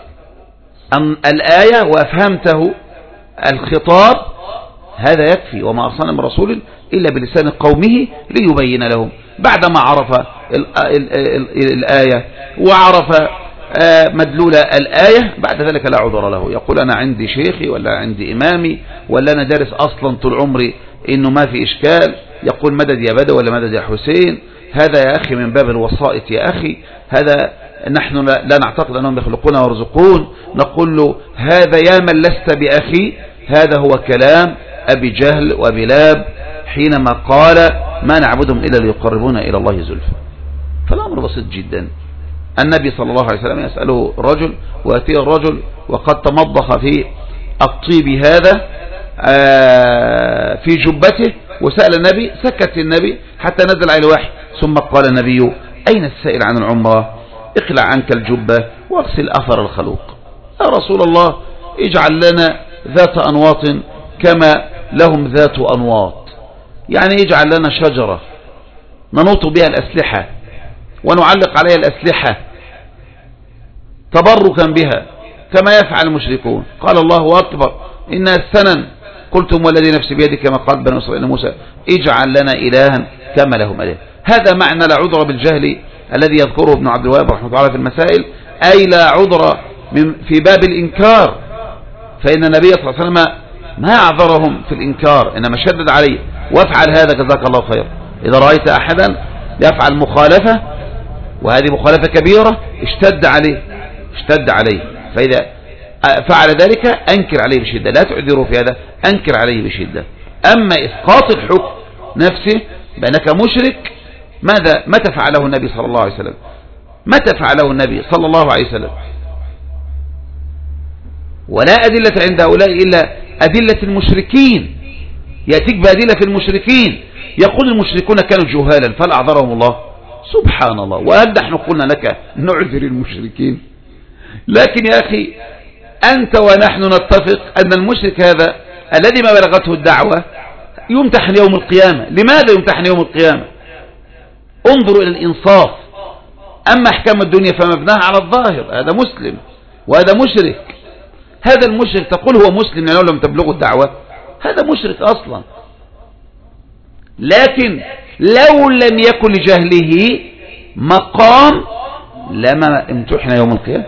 الآية وأفهمته الخطاب هذا يكفي، وما أرسلنا من رسول إلا بلسان قومه ليبين لهم. بعدما عرف الآية وعرف مدلول الآية بعد ذلك لا عذر له، يقول أنا عندي شيخي ولا عندي إمامي ولا أنا دارس أصلا طول عمري إنه ما في إشكال، يقول مدد يا بدو ولا مدد يا حسين. هذا يا أخي من باب الوسائط يا أخي، هذا نحن لا نعتقد أنهم يخلقون ويرزقون، نقول له هذا يا من لست بأخي، هذا هو كلام أبي جهل وأبي لاب حينما قال ما نعبدهم إلا ليقربونا إلى الله زلفى. فالأمر بسيط جدا. النبي صلى الله عليه وسلم يسأله رجل ويأتيه الرجل وقد تمضخ في الطيب هذا في جبته، وسأل النبي، سكت النبي حتى نزل عليه الوحي، ثم قال النبي أين السائل عن العمرة؟ اقلع عنك الجبة واغسل أثر الخلوق. يا رسول الله اجعل لنا ذات أنواط كما لهم ذات أنواط، يعني اجعل لنا شجرة ننوط بها الأسلحة ونعلق عليها الأسلحة تبركا بها كما يفعل المشركون. قال الله أكبر إنها السنن، قلتم والذي نفسي بيدك كما قال بني إسرائيل موسى اجعل لنا إلها كما لهم إله. هذا معنى لا عذر بالجهل الذي يذكره ابن عبد الوهاب رحمه الله تعالى في المسائل، أي لا عذر في باب الإنكار، فإن النبي صلى الله عليه وسلم ما أعذرهم في الإنكار، إنما شدد عليه وافعل هذا جزاك الله خير. إذا رأيت أحدا يفعل مخالفة وهذه مخالفة كبيرة اشتد عليه اشتد عليه فإذا فعل ذلك أنكر عليه بشدة، لا تعذره في هذا، أنكر عليه بشدة. أما إسقاط الحكم نفسه بأنك مشرك، ماذا متى فعله النبي صلى الله عليه وسلم؟ متى فعله النبي صلى الله عليه وسلم؟ ولا أدلة عند هؤلاء إلا أدلة المشركين، يأتيك بأدلة المشركين، يقول المشركون كانوا جهالا فلا أعذرهم الله. سبحان الله، وهل نحن قلنا لك نعذر المشركين؟ لكن يا أخي أنت ونحن نتفق أن المشرك هذا الذي ما بلغته الدعوة يمتحن يوم القيامة. لماذا يمتحن يوم القيامة؟ انظروا إلى الإنصاف. أما أحكام الدنيا فمبناها على الظاهر، هذا مسلم وهذا مشرك. هذا المشرك تقول هو مسلم لأنه لم تبلغه الدعوة، هذا مشرك أصلا. لكن لو لم يكن لجهله مقام لما امتحن يوم القيامة.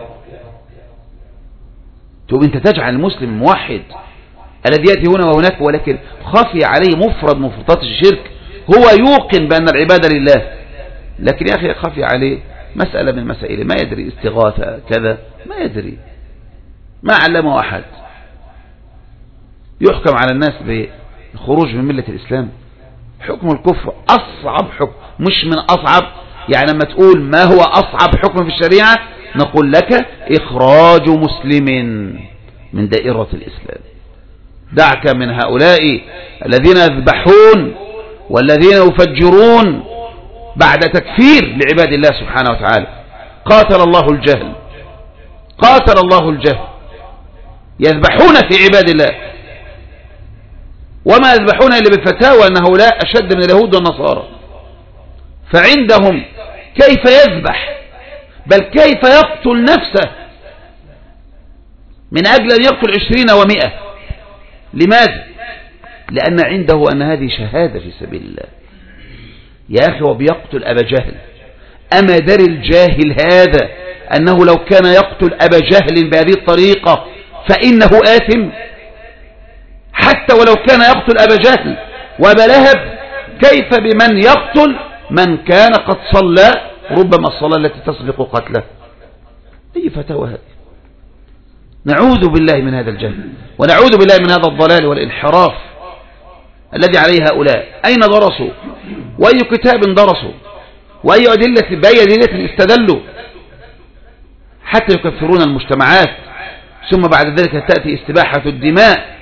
تقول أنت تجعل المسلم الموحد الذي يأتي هنا وهناك ولكن خفي عليه مفرد مفردات الشرك، هو يوقن بأن العبادة لله، لكن يا أخي خفي عليه مسألة من مسائل ما يدري، استغاثة كذا ما يدري، ما علمه أحد، يحكم على الناس بالخروج من ملة الإسلام. حكم الكفر أصعب حكم، مش من أصعب، يعني لما تقول ما هو أصعب حكم في الشريعة نقول لك إخراج مسلم من دائرة الإسلام. دعك من هؤلاء الذين يذبحون والذين يفجرون بعد تكفير لعباد الله سبحانه وتعالى. قاتل الله الجهل، قاتل الله الجهل، يذبحون في عباد الله وما يذبحون إلا بفتاوى أن هؤلاء أشد من اليهود والنصارى، فعندهم كيف يذبح بل كيف يقتل نفسه من أجل أن يقتل عشرين ومئة. لماذا؟ لأن عنده أن هذه شهادة في سبيل الله. يا أخي وبيقتل أبا جهل، أما در الجاهل هذا أنه لو كان يقتل أبا جهل بهذه الطريقة فإنه آثم؟ حتى ولو كان يقتل أبا جهل وأبا لهب، كيف بمن يقتل من كان قد صلى ربما الصلاة التي تسبق قتله؟ أي فتاوى هذه؟ نعوذ بالله من هذا الجهل، ونعوذ بالله من هذا الضلال والانحراف الذي عليه هؤلاء. أين درسوا؟ وأي كتاب درسوا؟ وأي أدلة بأي أدلة استدلوا حتى يكفرون المجتمعات، ثم بعد ذلك تأتي استباحة الدماء؟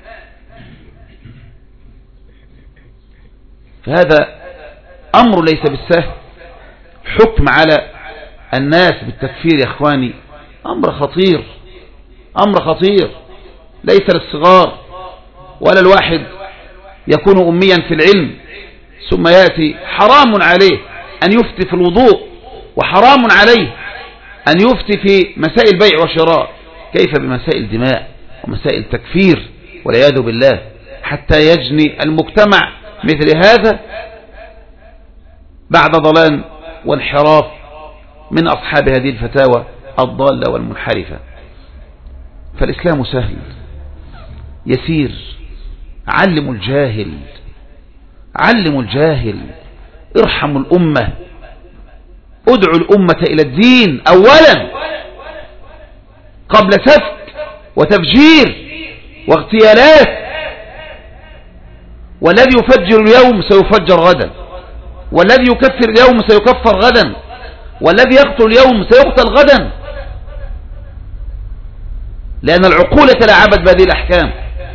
فهذا أمر ليس بالسهل. حكم على الناس بالتكفير يا إخواني أمر خطير، أمر خطير ليس للصغار، ولا الواحد يكون أميا في العلم ثم يأتي حرام عليه أن يفتي في الوضوء، وحرام عليه أن يفتي في مسائل بيع وشراء، كيف بمسائل دماء ومسائل تكفير والعياذ بالله، حتى يجني المجتمع مثل هذا بعد ضلال وانحراف من أصحاب هذه الفتاوى الضالة والمنحرفة. فالإسلام سهل يسير. علموا الجاهل، علموا الجاهل، ارحموا الأمة، ادعوا الأمة إلى الدين أولا قبل سفك وتفجير واغتيالات. والذي يفجر اليوم سيفجر غدا، والذي يكفر اليوم سيكفر غدا، والذي يقتل اليوم سيقتل غدا، لأن العقول تلاعبت بهذه الأحكام.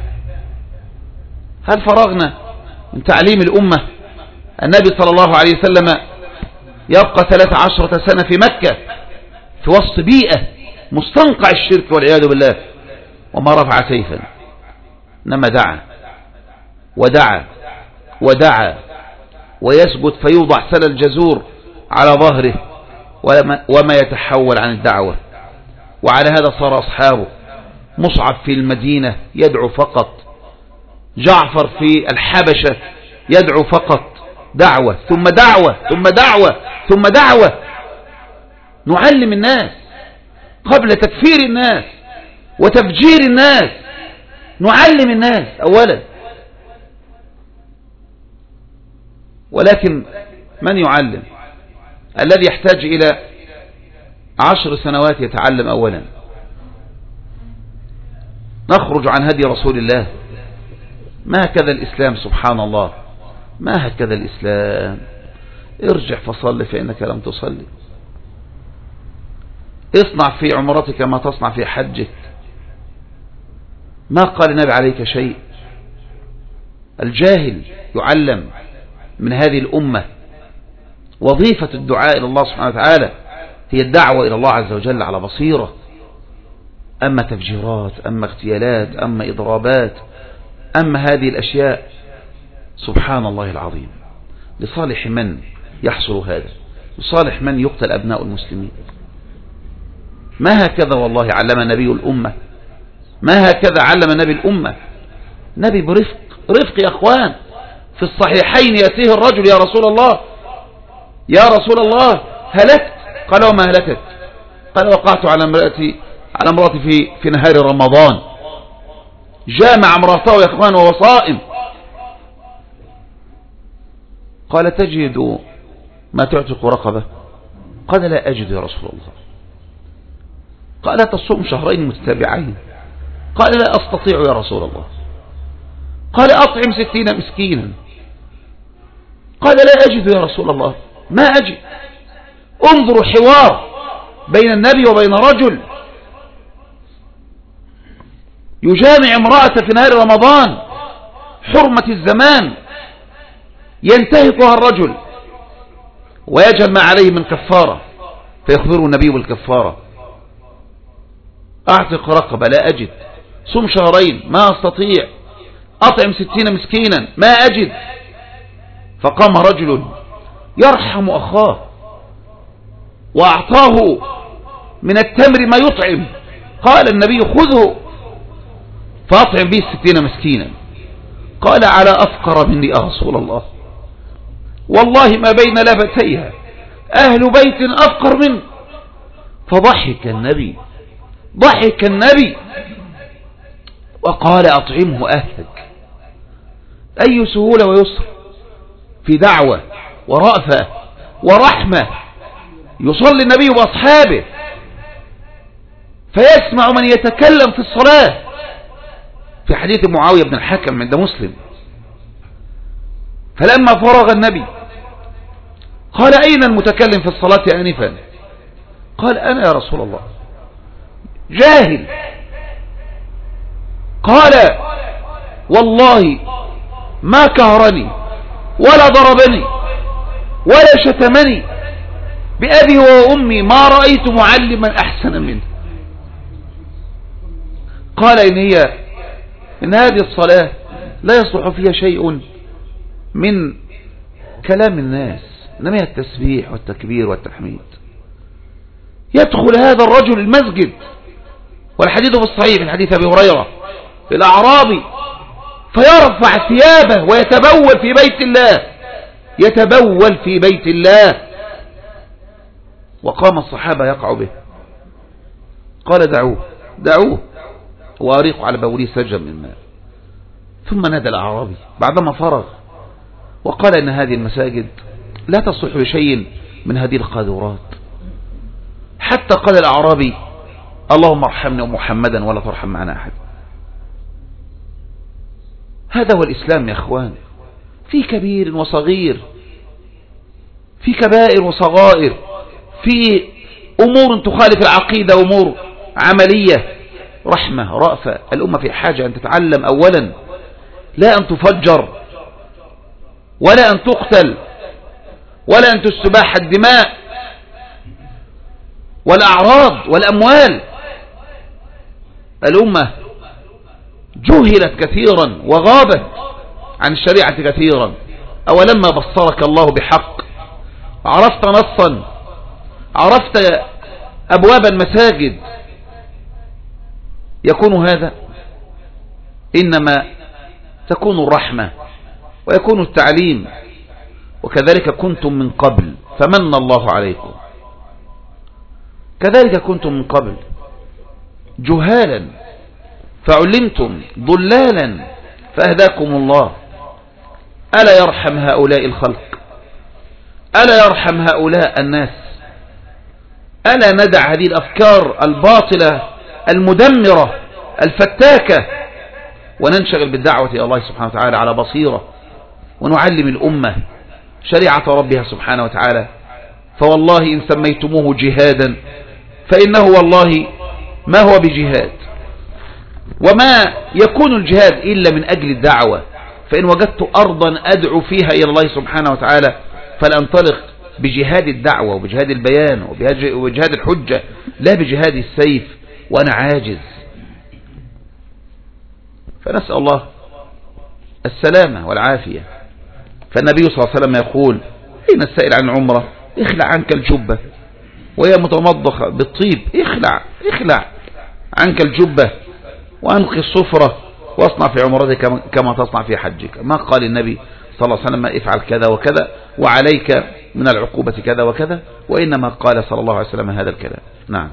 هل فرغنا من تعليم الأمة؟ النبي صلى الله عليه وسلم يبقى ثلاث عشرة سنة في مكة في وسط بيئة مستنقع الشرك والعياذ بالله، وما رفع سيفا، إنما دعا ودعا ودعا، ويسجد فيوضع سل الجزور على ظهره وما يتحول عن الدعوة. وعلى هذا صار أصحابه. مصعب في المدينة يدعو فقط، جعفر في الحبشة يدعو فقط، دعوة ثم دعوة ثم دعوة ثم دعوة. نعلم الناس قبل تكفير الناس وتفجير الناس، نعلم الناس أولا. ولكن من يعلم؟ الذي يحتاج إلى عشر سنوات يتعلم أولا. نخرج عن هدي رسول الله. ما هكذا الإسلام سبحان الله، ما هكذا الإسلام. ارجع فصل فإنك لم تصلي. اصنع في عمرتك ما تصنع في حجك. ما قال النبي عليك شيء. الجاهل يعلم من هذه الأمة. وظيفة الدعاء إلى الله سبحانه وتعالى هي الدعوة إلى الله عز وجل على بصيرة. أما تفجيرات، أما اغتيالات، أما إضرابات، أما هذه الأشياء، سبحان الله العظيم، لصالح من يحصل هذا؟ لصالح من يقتل أبناء المسلمين؟ ما هكذا والله علم نبي الأمة، ما هكذا علم نبي الأمة. نبي برفق، رفق يا أخوان. في الصحيحين يأتيه الرجل: يا رسول الله، يا رسول الله هلكت. قال: وما هلكت؟ قال: وقعت على امرأتي على امرأتي في في نهار رمضان. جامع امرأته يا اخوان وهو صائم. قال: تجد ما تعتق رقبة؟ قال: لا أجد يا رسول الله. قال: تصوم شهرين متتابعين؟ قال: لا أستطيع يا رسول الله. قال: أطعم ستين مسكينا. قال: لا أجد يا رسول الله، ما أجد. انظروا حوار بين النبي وبين رجل يجامع امرأة في نهار رمضان، حرمة الزمان، ينتهكها الرجل ويجعل ما عليه من كفارة، فيخبره النبي بالكفارة: أعتق رقبة، لا أجد. صم شهرين، ما أستطيع. أطعم ستين مسكينا، ما أجد. فقام رجل يرحم أخاه وأعطاه من التمر ما يطعم. قال النبي: خذه فأطعم به ستين مسكينا. قال: على أفقر مني يا رسول الله، والله ما بين لفتيها أهل بيت أفقر منه. فضحك النبي ضحك النبي وقال أطعمه أهلك. أي سهولة ويسر في دعوة ورأفة ورحمة. يصلي النبي بأصحابه فيسمع من يتكلم في الصلاة، في حديث معاوية بن الحكم عند مسلم. فلما فرغ النبي قال أين المتكلم في الصلاة آنفا؟ قال أنا يا رسول الله. جاهل. قال والله ما كهرني ولا ضربني ولا شتمني، بأبي وأمي ما رأيت معلما أحسن منه. قال إن هي إن هذه الصلاة لا يصلح فيها شيء من كلام الناس، إنما هي التسبيح والتكبير والتحميد. يدخل هذا الرجل المسجد، والحديث في الصحيح من حديث أبي هريرة، الأعرابي، فيرفع ثيابه ويتبول في بيت الله يتبول في بيت الله. وقام الصحابة يقع به. قال دعوه دعوه وأريق على بولي سجا من ماء. ثم نادى الأعرابي بعدما فرغ وقال إن هذه المساجد لا تصلح لشيء من هذه القاذورات. حتى قال الأعرابي اللهم ارحمنا ومحمدا ولا ترحم معنا أحد. هذا هو الإسلام يا أخوان، في كبير وصغير، في كبائر وصغائر، في أمور تخالف العقيدة، أمور عملية. رحمة رأفة. الأمة في حاجة أن تتعلم أولا، لا أن تفجر ولا أن تقتل ولا أن تستباح الدماء والأعراض والأموال. الأمة جهلت كثيرا وغابت عن الشريعة كثيرا. أولما بصرك الله بحق عرفت نصا، عرفت أبواب المساجد، يكون هذا إنما تكون الرحمة ويكون التعليم. وكذلك كنتم من قبل فمن الله عليكم. كذلك كنتم من قبل جهالا فعلمتم، ضلالا فأهداكم الله. ألا يرحم هؤلاء الخلق؟ ألا يرحم هؤلاء الناس؟ ألا ندع هذه الأفكار الباطلة المدمرة الفتاكة وننشغل بالدعوة إلى الله سبحانه وتعالى على بصيرة، ونعلم الأمة شريعة ربها سبحانه وتعالى. فوالله إن سميتموه جهادا فإنه والله ما هو بجهاد، وما يكون الجهاد إلا من أجل الدعوة. فإن وجدت أرضا أدعو فيها إلى الله سبحانه وتعالى فلأنطلق بجهاد الدعوة وبجهاد البيان وبجهاد الحجة، لا بجهاد السيف وأنا عاجز. فنسأل الله السلامة والعافية. فالنبي صلى الله عليه وسلم يقول حين السائل عن العمرة اخلع عنك الجبة وهي متمضخة بالطيب، اخلع اخلع عنك الجبة وأنقي الصفرة واصنع في عمرتك كما تصنع في حجك. ما قال النبي صلى الله عليه وسلم افعل كذا وكذا وعليك من العقوبة كذا وكذا، وإنما قال صلى الله عليه وسلم هذا الكلام. نعم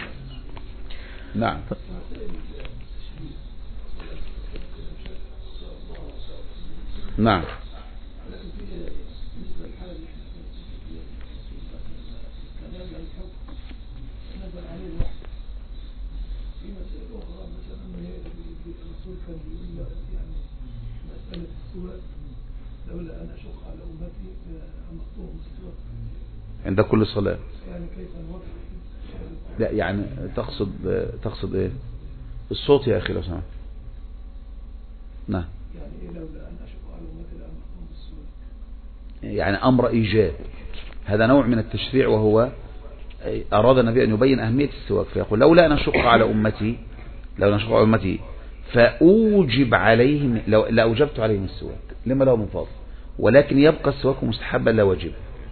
نعم نعم لولا أن أشق على أمتي أمرتهم بالسواك عند كل صلاة. يعني كيف نوفق؟ لا يعني تقصد تقصد ايه الصوت يا أخي لو سمحت. نعم يعني إيه لولا أن أشق على أمتي لأمرتهم بالسواك، يعني أمر إيجاب. هذا نوع من التشريع، وهو أراد النبي أن يبين أهمية السواك فيقول لولا أن أشق على أمتي لولا أن أشق على أمتي فأوجب عليهم لأوجبت عليهم السواك لما له من فضل، ولكن يبقى السواك مستحبا لا واجب.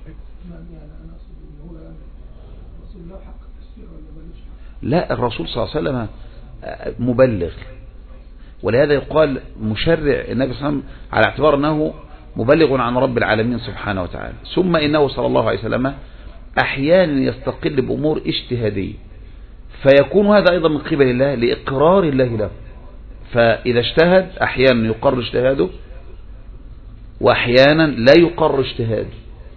لا، الرسول صلى الله عليه وسلم مبلغ، ولهذا يقال مشرع النبي صلى الله عليه وسلم على اعتبار أنه مبلغ عن رب العالمين سبحانه وتعالى. ثم إنه صلى الله عليه وسلم أحيانا يستقل بأمور اجتهادية، فيكون هذا أيضا من قبل الله لإقرار الله له. فإذا اجتهد أحيانا يقر اجتهاده، وأحيانا لا يقر اجتهاده،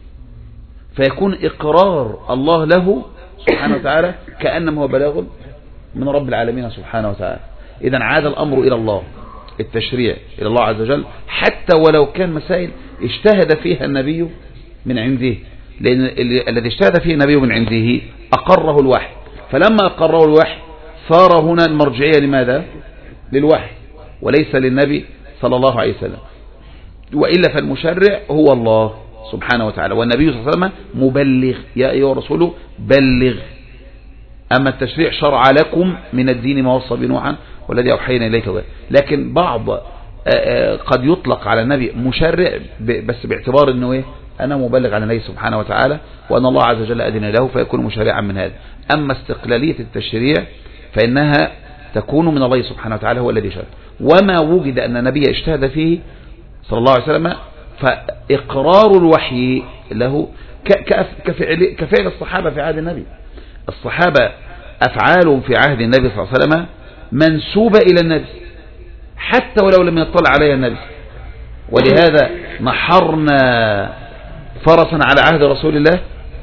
فيكون إقرار الله له سبحانه وتعالى كأنما هو بلاغ من رب العالمين سبحانه وتعالى. إذن عاد الأمر إلى الله، التشريع إلى الله عز وجل، حتى ولو كان مسائل اجتهد فيها النبي من عنده، لأن الذي اجتهد فيه النبي من عنده أقره الوحي، فلما أقره الوحي صار هنا المرجعية لماذا؟ للوحي وليس للنبي صلى الله عليه وسلم، وإلا فالمشرع هو الله سبحانه وتعالى، والنبي صلى الله عليه وسلم مبلغ، يا أيها الرسول بلغ. أما التشريع شرع لكم من الدين ما وصى بنوحا والذي أوحينا إليك، لكن بعض قد يطلق على النبي مشرع بس باعتبار أنه إيه؟ أنا مبلغ عن الله سبحانه وتعالى، وأن الله عز وجل أذن له فيكون مشرعا من هذا. أما استقلالية التشريع فإنها تكون من الله سبحانه وتعالى، هو الذي شرع. وما وجد أن النبي اجتهد فيه صلى الله عليه وسلم فإقرار الوحي له كفعل, كفعل الصحابة في عهد النبي. الصحابة أفعالهم في عهد النبي صلى الله عليه وسلم منسوبة إلى النبي حتى ولو لم يطلع عليها النبي. ولهذا نحرنا فرسا على عهد رسول الله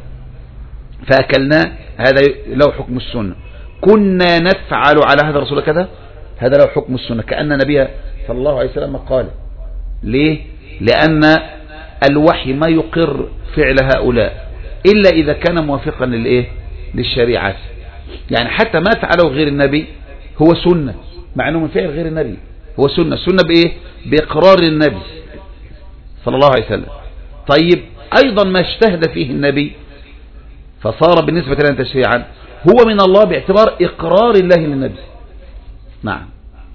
فأكلنا، هذا له حكم السنة. كنا نفعل على عهد رسول الله كذا، هذا له حكم السنة، كأن النبي صلى الله عليه وسلم قال. ليه؟ لأن الوحي ما يقر فعل هؤلاء إلا إذا كان موافقا للإيه؟ للشريعة. يعني حتى ما فعله غير النبي هو سنة، مع أنه من فعل غير النبي هو سنة. سنة بإيه؟ بإقرار النبي صلى الله عليه وسلم. طيب أيضا ما اجتهد فيه النبي فصار بالنسبة لنا تشريعا هو من الله باعتبار إقرار الله للنبي. نعم.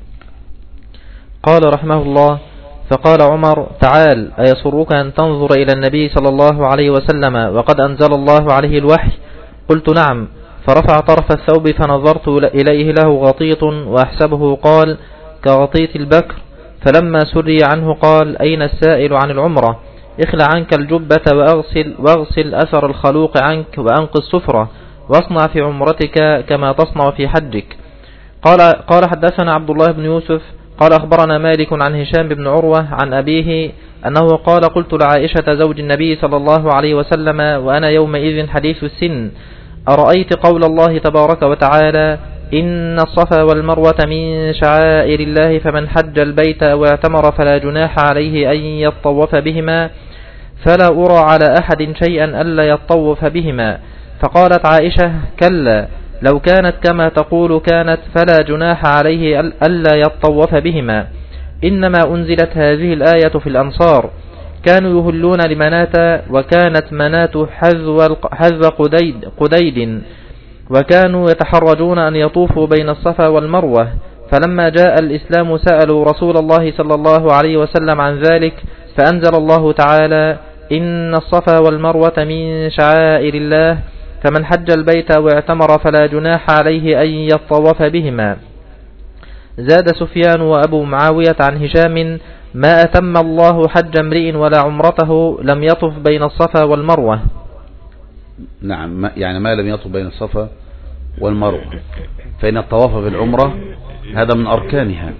قال رحمه الله: فقال عمر: تعال، أيسرك أن تنظر إلى النبي صلى الله عليه وسلم وقد أنزل الله عليه الوحي؟ قلت: نعم. فرفع طرف الثوب فنظرت إليه له غطيط وأحسبه قال كغطيط البكر، فلما سري عنه قال: أين السائل عن العمرة؟ اخلع عنك الجبة وأغسل, وأغسل أثر الخلوق عنك وأنق السفرة، واصنع في عمرتك كما تصنع في حجك. قال, قال حدثنا عبد الله بن يوسف قال أخبرنا مالك عن هشام بن عروة عن أبيه أنه قال: قلت لعائشة زوج النبي صلى الله عليه وسلم وأنا يومئذ حديث السن: أرأيت قول الله تبارك وتعالى: إن الصفا والمروة من شعائر الله فمن حج البيت واعتمر فلا جناح عليه أن يطوف بهما، فلا أرى على أحد شيئا ألا يطوف بهما. فقالت عائشة: كلا، لو كانت كما تقول كانت، فلا جناح عليه ألا يطوف بهما. إنما أنزلت هذه الآية في الأنصار، كانوا يهلون لمناة، وكانت مناة حذو قديد, قديد وكانوا يتحرجون أن يطوفوا بين الصفا والمروة. فلما جاء الإسلام سألوا رسول الله صلى الله عليه وسلم عن ذلك، فأنزل الله تعالى: إن الصفا والمروة من شعائر الله فمن حج البيت واعتمر فلا جناح عليه أن يطوف بهما. زاد سفيان وأبو معاوية عن هشام: ما أتم الله حج امرئ ولا عمرته لم يطف بين الصفا والمروة. نعم، يعني ما لم يطف بين الصفا والمروة، فإن الطواف بالعمرة هذا من أركانها،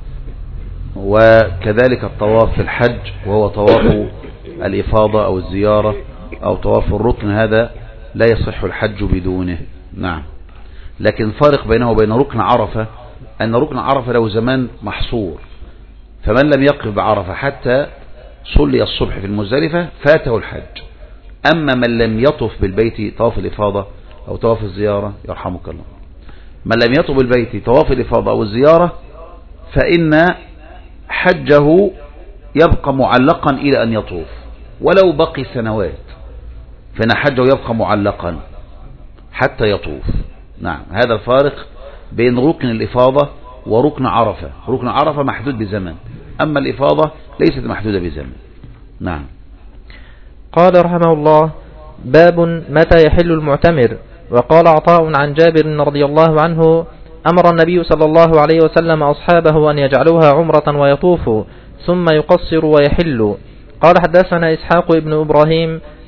وكذلك الطواف في الحج وهو طواف الإفاضة أو الزيارة أو طواف الركن، هذا لا يصح الحج بدونه. نعم. لكن فرق بينه وبين ركن عرفة أن ركن عرفة له زمان محصور، فمن لم يقف بعرفة حتى صلي الصبح في المزدلفة فاته الحج. أما من لم يطف بالبيت طواف الإفاضة أو طواف الزيارة يرحمك الله، من لم يطف بالبيت طواف الإفاضة أو الزيارة فإن حجه يبقى معلقا إلى أن يطوف ولو بقي سنوات، فإن حجه يبقى معلقا حتى يطوف. نعم، هذا الفارق بين ركن الإفاضة وركن عرفة. ركن عرفة محدود بزمن، أما الإفاضة ليست محدودة بزمن. نعم. قال رحمه الله: باب متى يحل المعتمر. وقال عطاء عن جابر رضي الله عنه: أمر النبي صلى الله عليه وسلم أصحابه أن يجعلوها عمرة ويطوفوا ثم يقصر ويحل. قال حدثنا إسحاق ابن إبراهيم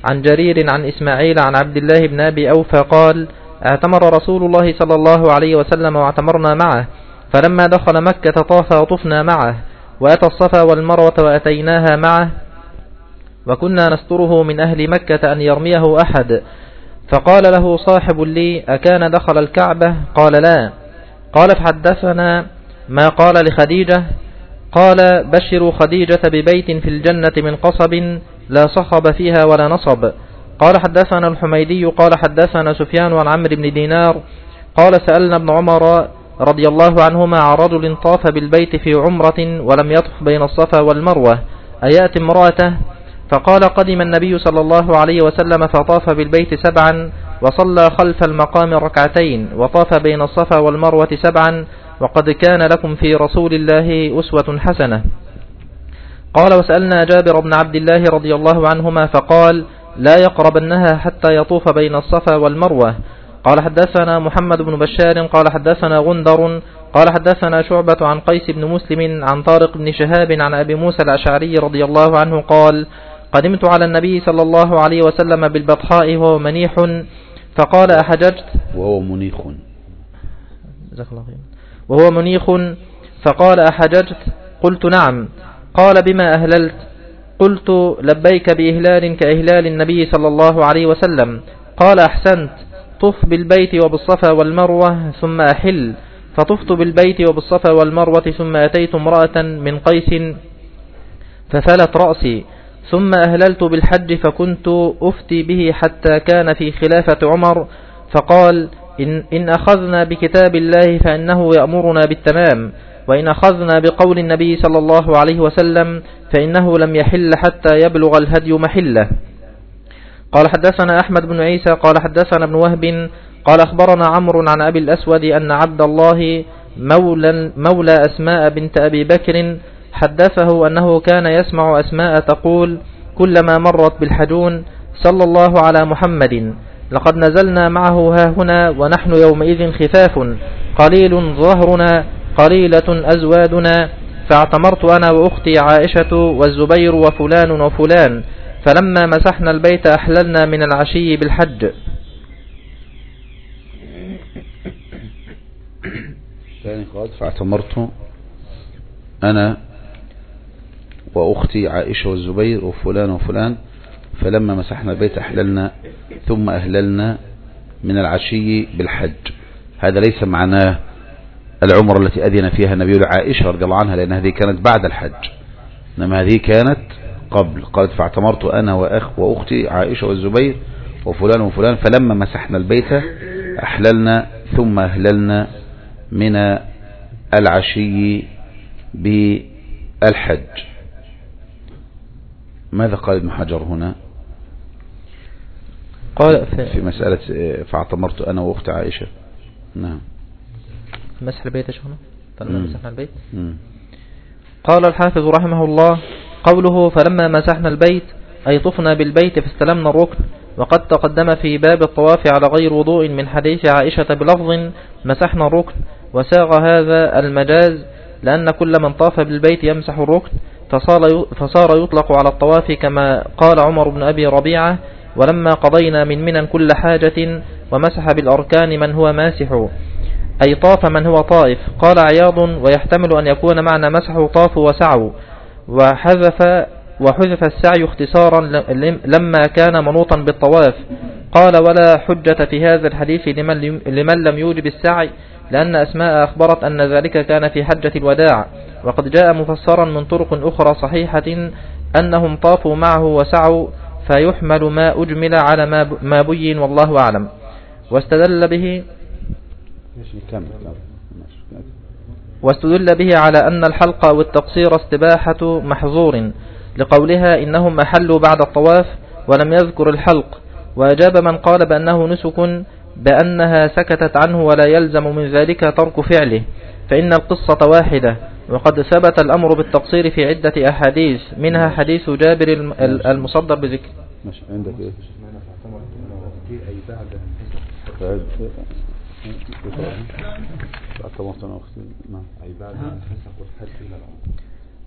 عن جرير عن إسماعيل عن عبد الله بن أبي أوفى قال اعتمر رسول الله صلى الله عليه وسلم واعتمرنا معه، فلما دخل مكة طاف وطفنا معه، وأتى الصفا والمروة وأتيناها معه، وكنا نستره من أهل مكة أن يرميه أحد، فقال له صاحب لي أكان دخل الكعبة؟ قال لا. قال فحدثنا ما قال لخديجة، قال بشروا خديجة ببيت في الجنة من قصب لا صخب فيها ولا نصب. قال حدثنا الحميدي قال حدثنا سفيان عن عمرو بن دينار قال سألنا ابن عمر رضي الله عنهما عن رجل طاف بالبيت في عمرة ولم يطف بين الصفا والمروة أيأتي امرأته؟ فقال قدم النبي صلى الله عليه وسلم فطاف بالبيت سبعا وصلى خلف المقام ركعتين وطاف بين الصفا والمروة سبعا، وقد كان لكم في رسول الله أسوة حسنة. قال وسألنا جابر بن عبد الله رضي الله عنهما فقال لا يقربنها حتى يطوف بين الصفا والمروة. قال حدثنا محمد بن بشار قال حدثنا غندر قال حدثنا شعبة عن قيس بن مسلم عن طارق بن شهاب عن أبي موسى الأشعري رضي الله عنه قال قدمت على النبي صلى الله عليه وسلم بالبطحاء وهو منيح، فقال أحججت وهو منيخ وهو منيخ فقال أحججت؟ قلت نعم. قال بما أهللت؟ قلت لبيك بإهلال كإهلال النبي صلى الله عليه وسلم. قال أحسنت، طف بالبيت وبالصفا والمروة ثم أحل. فطفت بالبيت وبالصفا والمروة ثم أتيت امرأة من قيس ففلت رأسي، ثم أهللت بالحج فكنت أفتي به حتى كان في خلافة عمر، فقال إن, إن أخذنا بكتاب الله فإنه يأمرنا بالتمام، وإن أخذنا بقول النبي صلى الله عليه وسلم فإنه لم يحل حتى يبلغ الهدي محله. قال حدثنا أحمد بن عيسى قال حدثنا ابن وهب قال أخبرنا عمرو عن أبي الأسود أن عبد الله مولى, مولى أسماء بنت أبي بكر حدثه أنه كان يسمع أسماء تقول كلما مرت بالحجون صلى الله على محمد لقد نزلنا معه ها هنا ونحن يومئذ خفاف قليل ظهرنا قليلة أزوادنا، فاعتمرت أنا وأختي عائشة والزبير وفلان وفلان، فلما مسحنا البيت أحللنا من العشي بالحج. ثاني قال فاعتمرت أنا وأختي عائشة والزبير وفلان وفلان، فلما مسحنا البيت أحللنا ثم أهللنا من العشي بالحج. هذا ليس معناه العمر التي أذن فيها النبي لعائشة رضي الله عنها، لأن هذه كانت بعد الحج، إنما هذه كانت قبل. قالت فاعتمرت أنا وأخ وأختي عائشة والزبير وفلان وفلان، فلما مسحنا البيت أحللنا ثم أهللنا من العشي بالحج. ماذا قال ابن حجر هنا قال في مسألة فاعتمرت أنا وأختي عائشة؟ نعم، مسح البيت شهنا فلما مسحنا البيت. مم. قال الحافظ رحمه الله قوله فلما مسحنا البيت أي طفنا بالبيت فاستلمنا الركن، وقد تقدم في باب الطواف على غير وضوء من حديث عائشة بلفظ مسحنا الركن، وساغ هذا المجاز لأن كل من طاف بالبيت يمسح الركن، فصار يطلق على الطواف كما قال عمر بن أبي ربيعة ولما قضينا من منن كل حاجة ومسح بالأركان من هو ماسح، أي طاف من هو طائف. قال عياض ويحتمل أن يكون معنى مسحوا طافوا وسعوا، وحذف وحذف السعي اختصارا لما كان منوطا بالطواف. قال ولا حجة في هذا الحديث لمن, لمن لم يوجب السعي، لأن أسماء أخبرت أن ذلك كان في حجة الوداع، وقد جاء مفسرا من طرق أخرى صحيحة أنهم طافوا معه وسعوا، فيحمل ما أجمل على ما بين والله أعلم. واستدل به واستدل به على أن الحلق والتقصير استباحة محظور، لقولها إنهم أحلوا بعد الطواف ولم يذكر الحلق. وأجاب من قال بأنه نسك بأنها سكتت عنه ولا يلزم من ذلك ترك فعله، فإن القصة واحدة، وقد ثبت الأمر بالتقصير في عدة أحاديث، منها حديث جابر المصدر بذكر. مش عندك إيه؟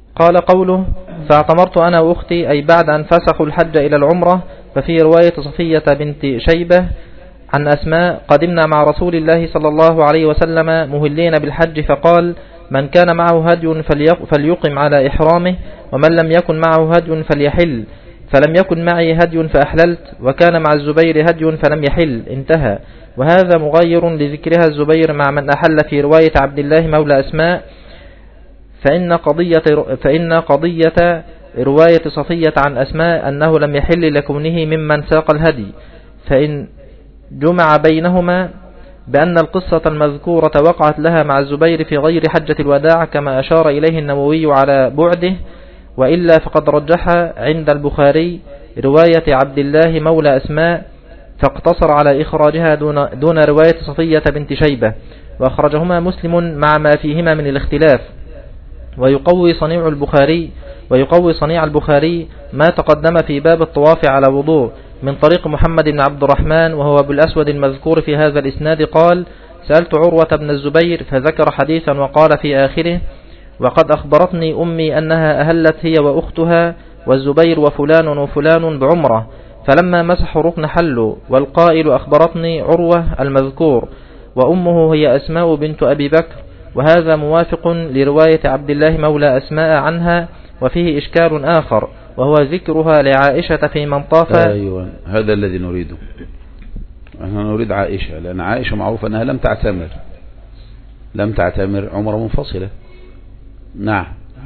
قال قوله فاعتمرت أنا وأختي أي بعد أن فسخوا الحج إلى العمرة. ففي رواية صفية بنت شيبة عن أسماء قدمنا مع رسول الله صلى الله عليه وسلم مهلين بالحج فقال من كان معه هدي فليقم على إحرامه ومن لم يكن معه هدي فليحل، فلم يكن معي هدي فأحللت، وكان مع الزبير هدي فلم يحل، انتهى. وهذا مغير لذكرها الزبير مع من أحل في رواية عبد الله مولى أسماء. فإن قضية, فإن قضية رواية صفية عن أسماء أنه لم يحل لكونه ممن ساق الهدي، فإن جمع بينهما بأن القصة المذكورة وقعت لها مع الزبير في غير حجة الوداع كما أشار إليه النووي على بعده، وإلا فقد رجح عند البخاري رواية عبد الله مولى أسماء فاقتصر على إخراجها دون, دون رواية صفية بنت شيبة، وأخرجهما مسلم مع ما فيهما من الاختلاف. ويقوي صنيع البخاري ويقوي صنيع البخاري ما تقدم في باب الطواف على وضوء من طريق محمد بن عبد الرحمن وهو بالأسود المذكور في هذا الإسناد قال سألت عروة بن الزبير فذكر حديثا وقال في آخره وقد أخبرتني أمي أنها أهلت هي وأختها والزبير وفلان وفلان بعمرة، فلما مسحوا ركن حلوا، والقائل أخبرتني عروة المذكور وأمه هي أسماء بنت أبي بكر، وهذا موافق لرواية عبد الله مولى أسماء عنها. وفيه إشكال آخر وهو ذكرها لعائشة في من طاف. أيوة هذا الذي نريده، نحن نريد عائشة، لأن عائشة معروف أنها لم تعتمر لم تعتمر عمره منفصلة. نعم.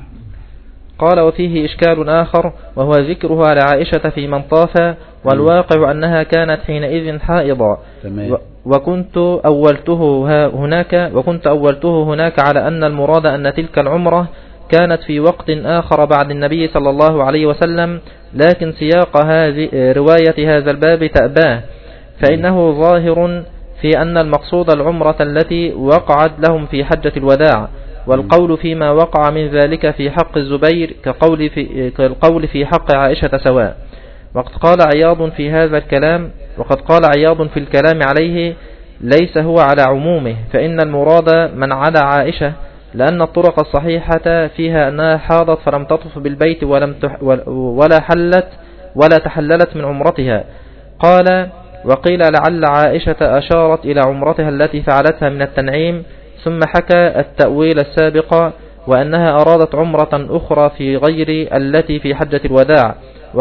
قال وفيه إشكال آخر وهو ذكرها لعائشة في من طاف، والواقع أنها كانت حينئذ حائضا، وكنت أولته هناك وكنت أولته هناك على أن المراد أن تلك العمرة كانت في وقت آخر بعد النبي صلى الله عليه وسلم، لكن سياق هذه رواية هذا الباب تأباه، فإنه ظاهر في أن المقصود العمرة التي وقعت لهم في حجة الوداع، والقول فيما وقع من ذلك في حق الزبير كقول في, كالقول في حق عائشة سواء. وقد قال عياض في هذا الكلام وقد قال عياض في الكلام عليه ليس هو على عمومه، فإن المراد من على عائشة، لأن الطرق الصحيحة فيها أنها حاضت فلم تطف بالبيت ولم تح ولا حلت ولا تحللت من عمرتها. قال وقيل لعل عائشة أشارت إلى عمرتها التي فعلتها من التنعيم، ثم حكى التأويل السابق وأنها أرادت عمرة أخرى في غير التي في حجة الوداع،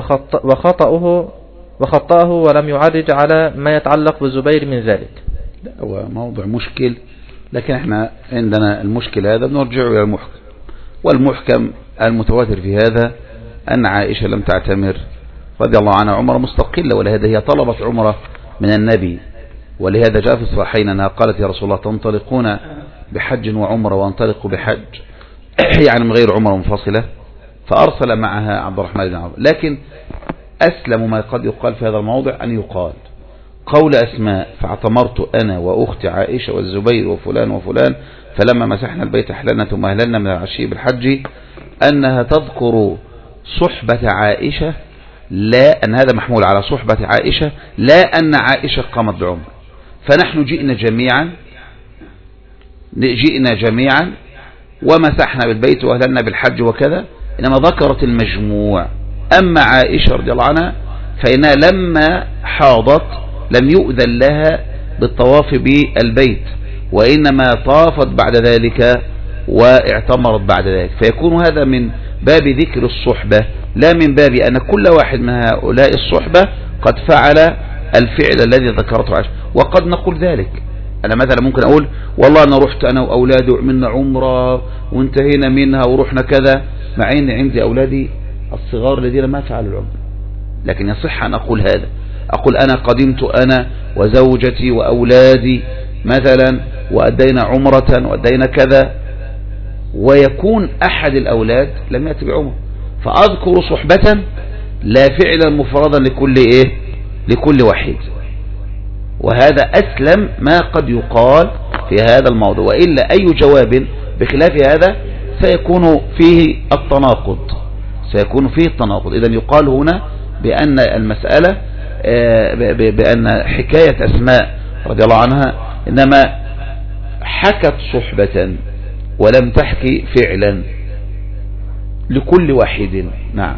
وخطأه وخطأه ولم يعرج على ما يتعلق بالزبير من ذلك. لا هو موضوع مشكل، لكن احنا عندنا المشكل هذا بنرجع إلى المحكم، والمحكم المتواتر في هذا أن عائشة لم تعتمر رضي الله عنها عمرة مستقلة، ولهذا هي طلبت عمرة من النبي، ولهذا جاء في الصحيحين أنها قالت يا رسول الله تنطلقون بحج وعمرة وانطلقوا بحج يعني من غير عمرة منفصلة، فأرسل معها عبد الرحمن بن عوف. لكن أسلم ما قد يقال في هذا الموضع أن يقال قول أسماء فاعتمرت أنا وأختي عائشة والزبير وفلان وفلان فلما مسحنا البيت أحللنا ثم أهللنا من العشي بالحج، أنها تذكر صحبة عائشة، لا أن هذا محمول على صحبة عائشة، لا أن عائشة قامت بعمر. فنحن جئنا جميعا جئنا جميعا ومسحنا بالبيت وأهللنا بالحج وكذا، إنما ذكرت المجموع. أما عائشة رضي الله عنها فإنها لما حاضت لم يؤذن لها بالطواف بالبيت، وإنما طافت بعد ذلك واعتمرت بعد ذلك، فيكون هذا من باب ذكر الصحبة، لا من باب أن كل واحد من هؤلاء الصحبة قد فعل الفعل الذي ذكرته عائشة. وقد نقول ذلك، أنا مثلا ممكن أقول والله أنا رحت أنا وأولادي وعملنا عمرة وانتهينا منها ورحنا كذا، مع أن عندي أولادي الصغار الذين ما فعلوا العمرة، لكن يصح أن أقول هذا، أقول أنا قدمت أنا وزوجتي وأولادي مثلا وأدينا عمرة وأدينا كذا، ويكون أحد الأولاد لم يأتي بعمرة، فأذكر صحبة لا فعلا مفردا لكل إيه لكل واحد. وهذا أسلم ما قد يقال في هذا الموضوع، وإلا أي جواب بخلاف هذا سيكون فيه التناقض سيكون فيه التناقض. إذن يقال هنا بأن المسألة بأن حكاية أسماء رضي الله عنها إنما حكت صحبة ولم تحكي فعلا، لكل واحد. نعم.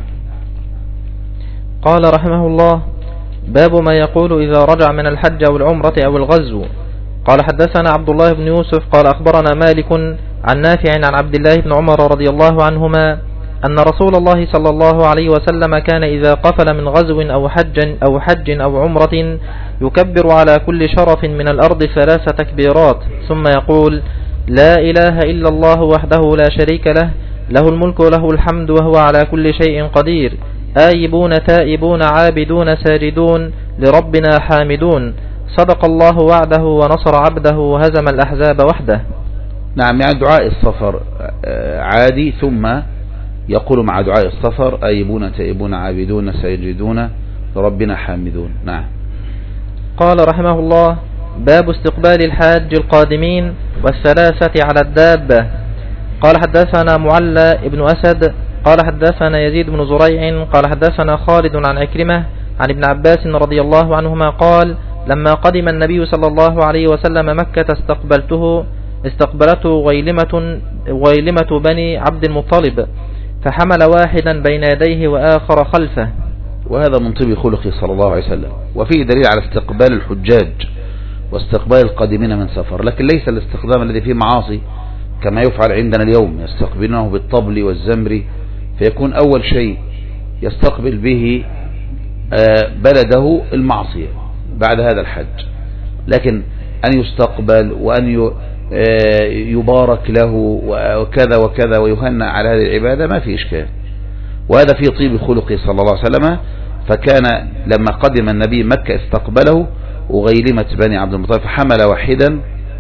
قال رحمه الله: باب ما يقول إذا رجع من الحج أو العمرة أو الغزو. قال حدثنا عبد الله بن يوسف قال أخبرنا مالك عن نافع عن عبد الله بن عمر رضي الله عنهما أن رسول الله صلى الله عليه وسلم كان إذا قفل من غزو أو حج أو حج أو عمرة يكبر على كل شرف من الأرض ثلاث تكبيرات ثم يقول: لا إله إلا الله وحده لا شريك له، له الملك وله الحمد وهو على كل شيء قدير، آيبون تائبون عابدون ساجدون لربنا حامدون، صدق الله وعده ونصر عبده وهزم الأحزاب وحده. نعم، يعني دعاء السفر عادي، ثم يقول مع دعاء السفر: آيبون تائبون عابدون ساجدون لربنا حامدون. نعم. قال رحمه الله: باب استقبال الحاج القادمين والثلاثة على الدابة. قال حدثنا معلى ابن أسد قال حدثنا يزيد بن زريع قال حدثنا خالد عن عكرمة عن ابن عباس رضي الله عنهما قال: لما قدم النبي صلى الله عليه وسلم مكة استقبلته استقبلته غيلمة, غيلمة بني عبد المطلب، فحمل واحدا بين يديه وآخر خلفه. وهذا من طيب خلقه صلى الله عليه وسلم، وفيه دليل على استقبال الحجاج واستقبال القادمين من سفر، لكن ليس الاستخدام الذي فيه معاصي كما يفعل عندنا اليوم، يستقبلونه بالطبل والزمر، فيكون أول شيء يستقبل به بلده المعصية بعد هذا الحج. لكن أن يستقبل وأن يبارك له وكذا وكذا ويهنأ على هذه العبادة ما في إشكال، وهذا في طيب خلقه صلى الله عليه وسلم. فكان لما قدم النبي مكة استقبله وغيلمة بني عبد المطلب، فحمل واحدا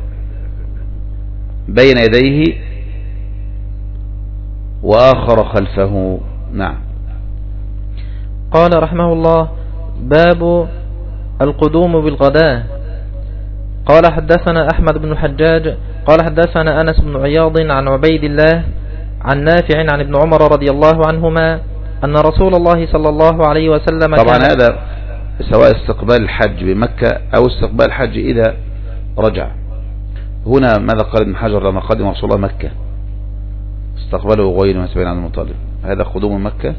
بين يديه وآخر خلفه. نعم. قال رحمه الله: باب القدوم بالغداة. قال حدثنا أحمد بن الحجاج قال حدثنا أنس بن عياض عن عبيد الله عن نافع عن ابن عمر رضي الله عنهما أن رسول الله صلى الله عليه وسلم طبعا هذا سواء استقبال الحج بمكة أو استقبال الحج إذا رجع. هنا ماذا قال ابن حجر لما قدم رسول الله مكة استقبله غيلمة بني عبد المطلب؟ هذا قدوم مكة.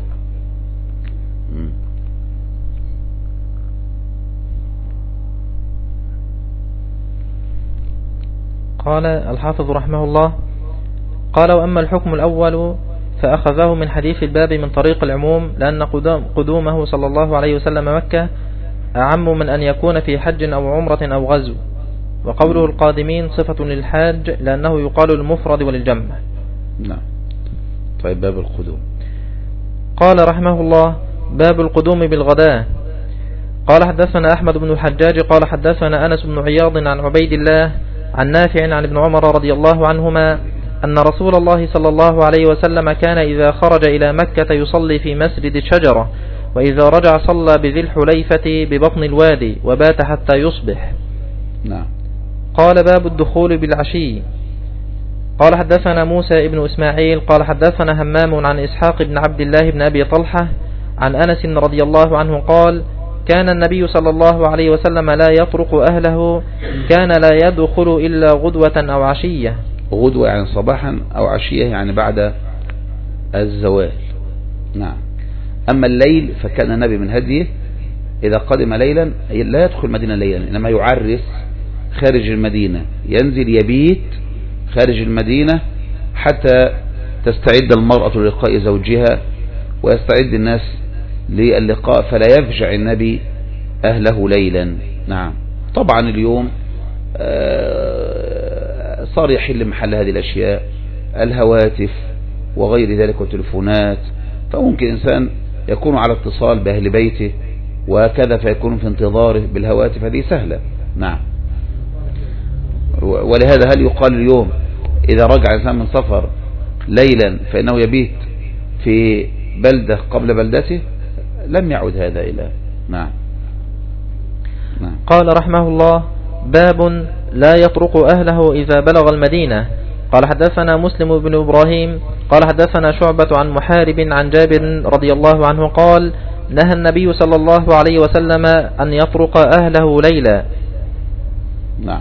قال الحافظ رحمه الله: قال: وأما الحكم الأول فأخذه من حديث الباب من طريق العموم، لأن قدومه صلى الله عليه وسلم مكة أعم من أن يكون في حج أو عمرة أو غزو، وقوله القادمين صفة للحاج لأنه يقال للمفرد وللجمع. نعم. طيب، باب القدوم. قال رحمه الله: باب القدوم بالغداة. قال حدثنا أحمد بن الحجاج قال حدثنا أنس بن عياض عن عبيد الله عن نافع عن ابن عمر رضي الله عنهما أن رسول الله صلى الله عليه وسلم كان إذا خرج إلى مكة يصلي في مسجد الشجرة، وإذا رجع صلى بذي الحليفة ببطن الوادي وبات حتى يصبح. نعم. قال: باب الدخول بالعشي. قال حدثنا موسى ابن إسماعيل قال حدثنا همام عن إسحاق بن عبد الله بن أبي طلحة عن أنس رضي الله عنه قال: كان النبي صلى الله عليه وسلم لا يطرق أهله، كان لا يدخل إلا غدوة أو عشية. غدوة يعني صباحا، أو عشية يعني بعد الزوال. نعم. أما الليل فكان النبي من هديه إذا قدم ليلا لا يدخل مدينة ليلا، إنما يعرس خارج المدينة، ينزل يبيت خارج المدينة حتى تستعد المرأة للقاء زوجها ويستعد الناس للقاء، فلا يفجع النبي أهله ليلا. نعم. طبعا اليوم صار يحل محل هذه الأشياء الهواتف وغير ذلك والتلفونات، فممكن إنسان يكون على اتصال بأهل بيته وكذا فيكون في انتظاره بالهواتف، هذه سهلة. نعم. ولهذا هل يقال اليوم إذا رجع إنسان من سفر ليلا فإنه يبيت في بلدة قبل بلدته؟ لم يعد هذا إلى. نعم. نعم. قال رحمه الله: باب لا يطرق أهله إذا بلغ المدينة. قال حدثنا مسلم بن إبراهيم قال حدثنا شعبة عن محارب عن جابر رضي الله عنه قال: نهى النبي صلى الله عليه وسلم أن يطرق أهله ليلا. نعم.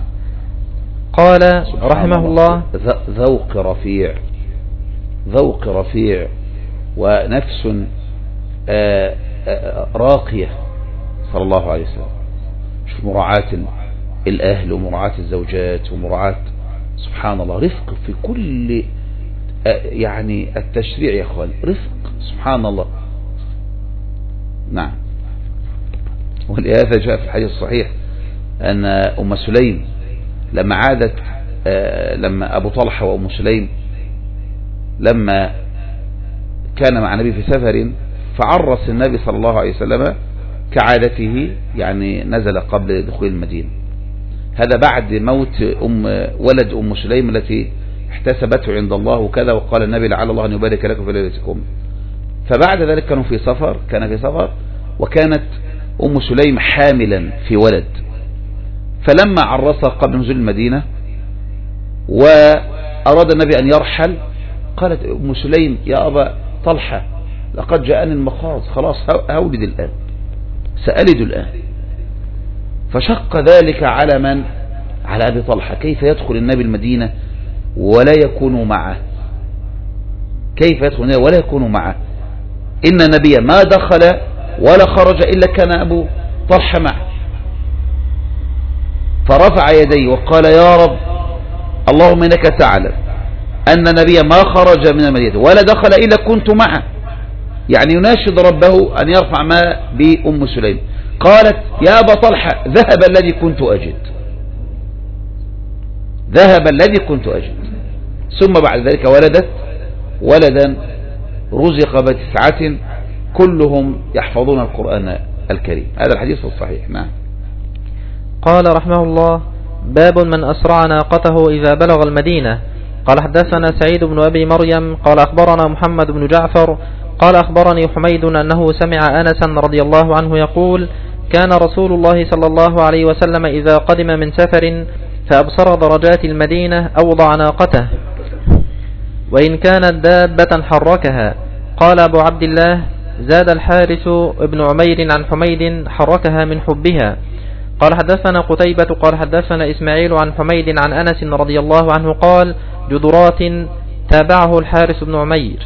قال رحمه الله: ذوق رفيع، ذوق رفيع ونفس آآ آآ راقية صلى الله عليه وسلم. شوف مراعاة الأهل ومراعاة الزوجات ومراعاة سبحان الله، رفق في كل يعني التشريع يا أخوان، رفق سبحان الله. نعم. ولهذا جاء في الحديث الصحيح أن أم سليم لما عادت لما أبو طلحة وأم سليم لما كان مع النبي في سفر فعرس النبي صلى الله عليه وسلم كعادته، يعني نزل قبل دخول المدينة. هذا بعد موت أم ولد أم سليم التي احتسبته عند الله وكذا، وقال النبي لعل الله أن يبارك لكم في ليلتكم. فبعد ذلك كانوا في سفر، كان في سفر وكانت أم سليم حاملا في ولد، فلما عرسها قبل نزول المدينة وأراد النبي أن يرحل قالت أم سليم يا أبا طلحة لقد جاءني المخاض، خلاص هولد الآن، سألد الآن. فشق ذلك على من؟ على أبي طلحة، كيف يدخل النبي المدينة ولا يكون معه، كيف يدخل النبي ولا يكون معه؟ إن النبي ما دخل ولا خرج إلا كان أبو طلحة معه. فرفع يديه وقال يا رب اللهم إنك تعلم أن النبي ما خرج من المدينة ولا دخل إلا كنت معه، يعني يناشد ربه أن يرفع ما بأم سليم. قالت يا أبا طلحة ذهب الذي كنت أجد، ذهب الذي كنت أجد. ثم بعد ذلك ولدت ولدا رزق بتسعة كلهم يحفظون القرآن الكريم. هذا الحديث الصحيح. نعم. قال رحمه الله باب من أسرع ناقته إذا بلغ المدينة. قال حدثنا سعيد بن أبي مريم قال أخبرنا محمد بن جعفر قال أخبرني حميد أنه سمع أنسا رضي الله عنه يقول كان رسول الله صلى الله عليه وسلم إذا قدم من سفر فأبصر درجات المدينة أوضع ناقته وإن كانت دابة حركها. قال أبو عبد الله زاد الحارث ابن عمير عن حميد حركها من حبها. قال حدثنا قتيبة قال حدثنا إسماعيل عن حميد عن أنس رضي الله عنه قال جدرات تابعه الحارث بن عمير.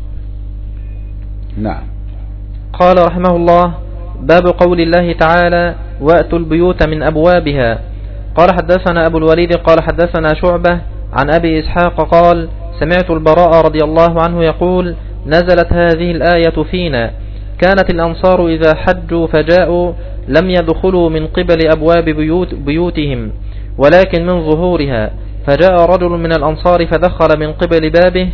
نعم. قال رحمه الله باب قول الله تعالى وأتوا البيوت من أبوابها. قال حدثنا أبو الوليد قال حدثنا شعبة عن أبي إسحاق قال سمعت البراء رضي الله عنه يقول نزلت هذه الآية فينا كانت الأنصار إذا حجوا فجاءوا لم يدخلوا من قبل أبواب بيوت بيوتهم ولكن من ظهورها، فجاء رجل من الأنصار فدخل من قبل بابه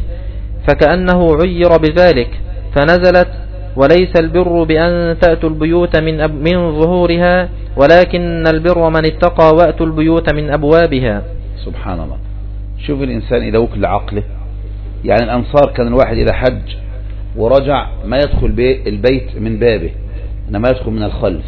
فكأنه عير بذلك فنزلت وليس البر بأن تأتوا البيوت من, أب من ظهورها ولكن البر من اتقى وأتوا البيوت من أبوابها. سبحان الله. شوف الإنسان إذا وكل عقله، يعني الأنصار كان الواحد إذا حج ورجع ما يدخل البيت من بابه إنما يدخل من الخلف،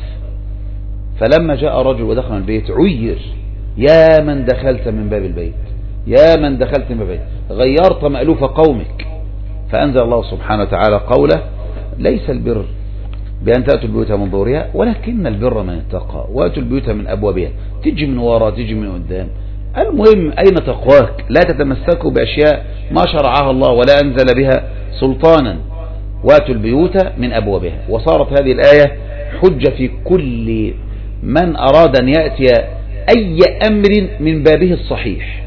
فلما جاء رجل ودخل البيت عير يا من دخلت من باب البيت، يا من دخلت من باب البيت غيرت مألوف قومك. فأنزل الله سبحانه وتعالى قوله ليس البر بأن تأتوا البيوت من ظهورها ولكن البر من اتقى وأتوا البيوت من أبوابها. تجي من وراء تجي من قدام، المهم أين تقواك؟ لا تتمسكوا بأشياء ما شرعها الله ولا أنزل بها سلطانا. وأتوا البيوت من أبوابها. وصارت هذه الآية حجة في كل من أراد أن يأتي أي أمر من بابه الصحيح،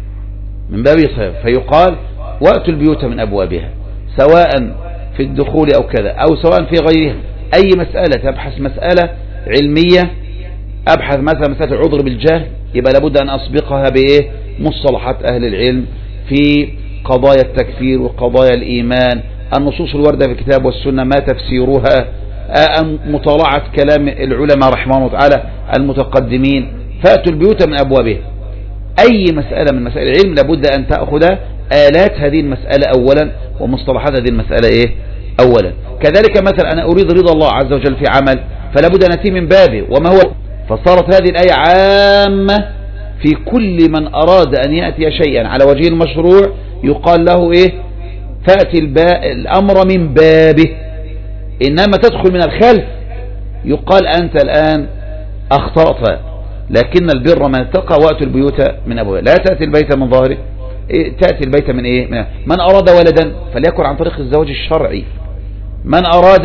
من بابه الصحيح، فيقال وأتوا البيوت من أبوابها، سواء في الدخول أو كذا أو سواء في غيرها. أي مسألة تبحث مسألة علمية، أبحث مثلا مسألة العذر بالجهل، يبقى لابد أن أسبقها بإيه؟ مصطلحات أهل العلم في قضايا التكفير وقضايا الإيمان، النصوص الواردة في الكتاب والسنة ما تفسيرها، مطالعة كلام العلماء رحمه الله تعالى المتقدمين. فأتوا البيوت من أبوابها. أي مسألة من مسائل العلم لابد أن تأخذ آلات هذه المسألة أولا ومصطلحات هذه المسألة إيه؟ أولا. كذلك مثلا أنا أريد رضا الله عز وجل في عمل فلابد أن أتي من بابه وما هو. فصارت هذه الآية عامة في كل من أراد أن يأتي شيئا على وجه المشروع يقال له إيه؟ فأتي الأمر من بابه. إنما تدخل من الخلف يقال أنت الآن أخطأت. لكن البر من اتقى وأتوا البيوت من أبوابها. لا تأتي البيت من ظهره تأتي البيت من إيه؟ من أراد ولدا فليكن عن طريق الزواج الشرعي، من أراد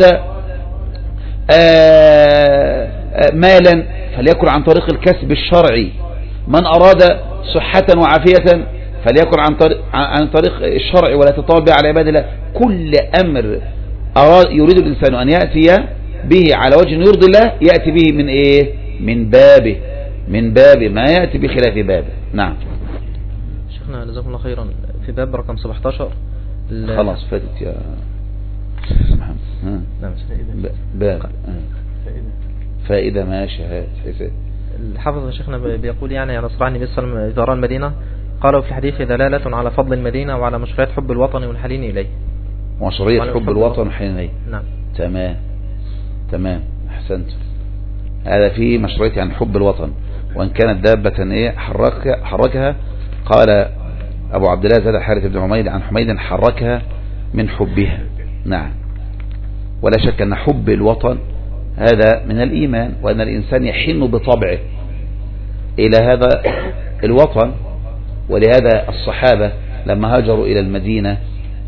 آآ آآ مالا فليكن عن طريق الكسب الشرعي، من أراد صحة وعافية فليكن عن طريق, عن طريق الشرع ولا تطاول به على عباد الله. كل أمر أراد يريد الإنسان أن يأتي به على وجه يرضي الله يأتي به من إيه؟ من بابه، من بابه ما يأتي بخلاف بابه. نعم شيخنا جزاكم الله خيرا. في باب رقم سبعتاشر خلاص فاتت يا محمد. نعم فائدة باب فائدة فائدة ماشي. الحافظ شيخنا بيقول يعني يعني صراع النبي صلى الله عليه وسلم إذا رأى المدينة قالوا في الحديث دلالة على فضل المدينة وعلى مشروعية حب الوطن والحنين إليه. مشروعية حب الوطن والحنين إليه. نعم تمام تمام أحسنت. هذا فيه مشروعية عن حب الوطن، وإن كانت دابة إيه حرك حركها. قال أبو عبد الله زاد حارث بن عمير عن حميد حركها من حبها. نعم ولا شك أن حب الوطن هذا من الإيمان، وأن الإنسان يحن بطبعه إلى هذا الوطن. ولهذا الصحابة لما هاجروا إلى المدينة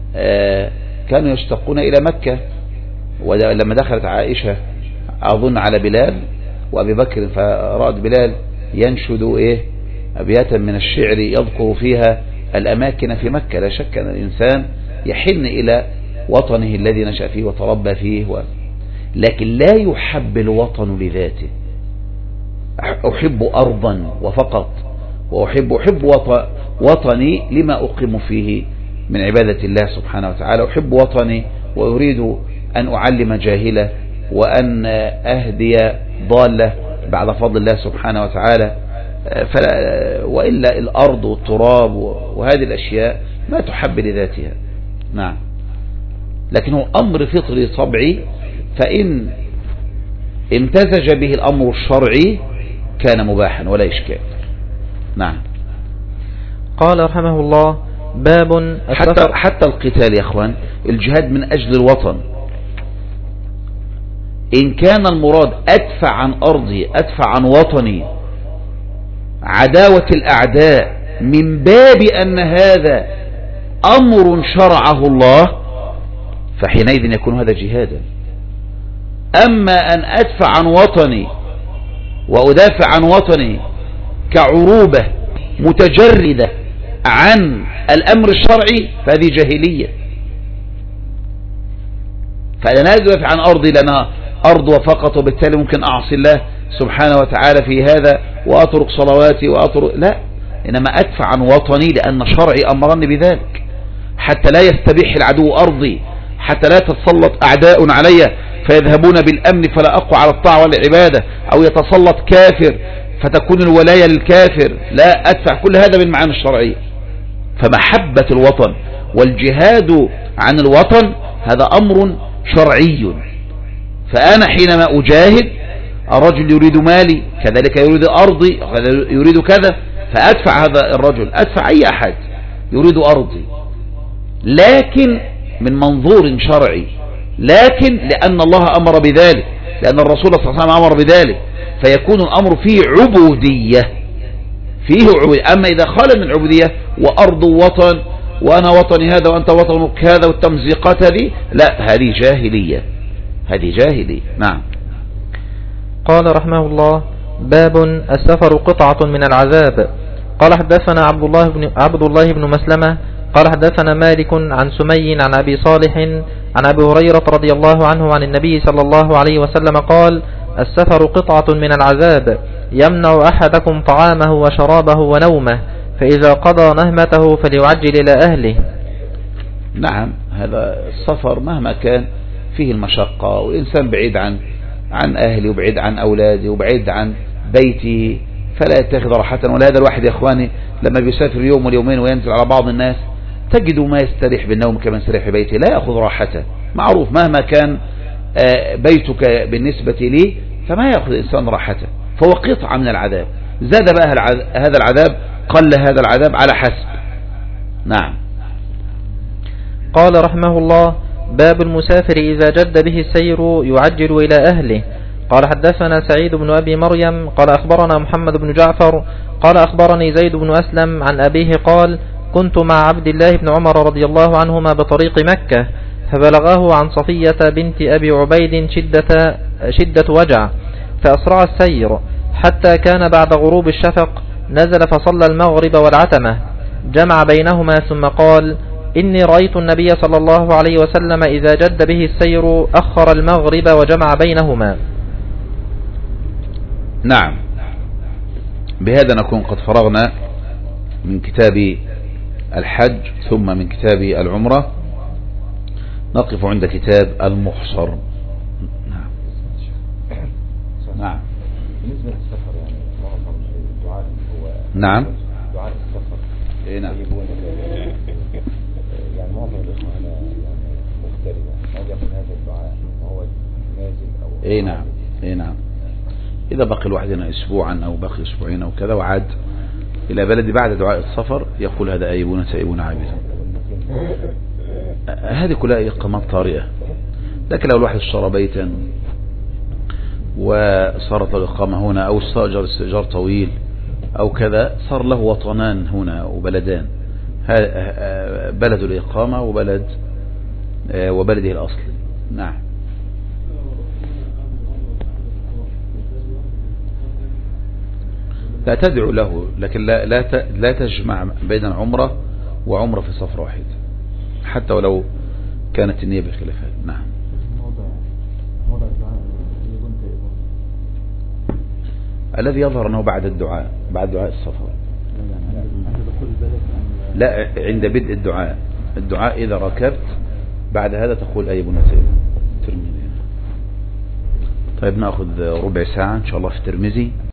كانوا يشتقون إلى مكة. ولما دخلت عائشة أظن على بلال وأبي بكر فرأت بلال ينشد إيه أبياتا من الشعر يذكر فيها الأماكن في مكة. لا شك أن الإنسان يحن إلى وطنه الذي نشأ فيه وتربى فيه و... لكن لا يحب الوطن لذاته. أحب أرضا وفقط، وأحب أحب وطني لما أقيم فيه من عبادة الله سبحانه وتعالى. أحب وطني وأريد أن أعلم جاهلة وأن أهدي ضالة بعد فضل الله سبحانه وتعالى. فلا وإلا الأرض والتراب وهذه الأشياء ما تحب لذاتها. نعم لكنه أمر فطري طبيعي، فإن امتزج به الأمر الشرعي كان مباحا ولا إشكال. نعم قال رحمه الله باب حتى, حتى القتال يا أخوان الجهاد من أجل الوطن، إن كان المراد أدفع عن أرضي أدفع عن وطني عداوة الأعداء من باب أن هذا أمر شرعه الله فحينئذ يكون هذا جهادا. أما أن أدفع عن وطني وأدافع عن وطني كعروبة متجردة عن الأمر الشرعي فهذه جاهلية. فأنا لا أدافع عن أرضي لأنها أرض وفقط وبالتالي ممكن أعصي الله سبحانه وتعالى في هذا وأترك صلواتي وأترك لا، إنما أدفع عن وطني لأن شرعي أمرني بذلك حتى لا يستبيح العدو أرضي، حتى لا تتسلط أعداء علي فيذهبون بالأمن فلا أقوى على الطاعة والعبادة، أو يتسلط كافر فتكون الولاية للكافر. لا، أدفع كل هذا بالمعاني الشرعية. فمحبة الوطن والجهاد عن الوطن هذا أمر شرعي. فأنا حينما أجاهد الرجل يريد مالي كذلك يريد أرضي يريد كذا، فأدفع هذا الرجل أدفع أي أحد يريد أرضي لكن من منظور شرعي، لكن لأن الله أمر بذلك، لأن الرسول صلى الله عليه وسلم أمر بذلك، فيكون الأمر فيه عبودية فيه عبودية. أما إذا خال من عبودية وأرض وطن وأنا وطني هذا وأنت وطنك هذا والتمزيقات هذه لا، هذه جاهلية هذه جاهلية. نعم قال رحمه الله باب السفر قطعة من العذاب. قال حدثنا عبد الله بن عبد الله بن مسلمة قال حدثنا مالك عن سمي عن أبي صالح عن أبي هريرة رضي الله عنه عن النبي صلى الله عليه وسلم قال السفر قطعة من العذاب يمنع أحدكم طعامه وشرابه ونومه فإذا قضى نهمته فليعجل إلى أهله. نعم هذا السفر مهما كان فيه المشقة والإنسان بعيد عن عن أهلي وبعيد عن أولادي وبعيد عن بيتي فلا يتخذ راحة. ولهذا الواحد يا إخواني لما بيسافر يوم واليومين وينزل على بعض الناس تجد ما يستريح بالنوم كما يستريح في بيته، لا يأخذ راحته. معروف مهما كان بيتك بالنسبة لي فما يأخذ الإنسان راحته، فهو قطعة من العذاب. زاد بقى هذا العذاب قل هذا العذاب على حسب. نعم قال رحمه الله باب المسافر إذا جد به السير يعجل إلى أهله. قال حدثنا سعيد بن أبي مريم قال أخبرنا محمد بن جعفر قال أخبرني زيد بن أسلم عن أبيه قال كنت مع عبد الله بن عمر رضي الله عنهما بطريق مكة، فبلغه عن صفية بنت أبي عبيد شدة, شدة وجع، فأسرع السير حتى كان بعد غروب الشفق، نزل فصلى المغرب والعتمة، جمع بينهما ثم قال: إني رأيت النبي صلى الله عليه وسلم إذا جد به السير أخر المغرب وجمع بينهما. نعم، بهذا نكون قد فرغنا من كتاب الحج ثم من كتاب العمرة. نقف عند كتاب المحصر. نعم نعم بالنسبة للسفر يعني معظم الدعاء هو نعم دعاء السفر. إيه نعم يعني معظم الإخوة هنا يعني مغتربة، هل يكون هذا الدعاء وهو نازل أو إيه نعم إيه نعم إذا بقي الواحد هنا أسبوعا أو بقي أسبوعين أو كذا وعاد إلى بلدي بعد دعاء السفر يقول هذا آيبون تائبون عابدون. هذه كلها إقامات طارئة، لكن لو الواحد اشترى بيتا وصارت له إقامة هنا أو استأجر استئجار طويل أو كذا صار له وطنان هنا وبلدان، بلد الإقامة وبلد وبلده الأصل. نعم لا تدعو له، لكن لا لا لا تجمع بين عمرة وعمرة في سفر واحد حتى ولو كانت النية بخلافها. نعم الذي يظهر أنه بعد الدعاء بعد دعاء السفر، لا عند بدء الدعاء. الدعاء إذا ركبت بعد هذا تقول أيبون تائبون. طيب نأخذ ربع ساعة إن شاء الله في الترمذي.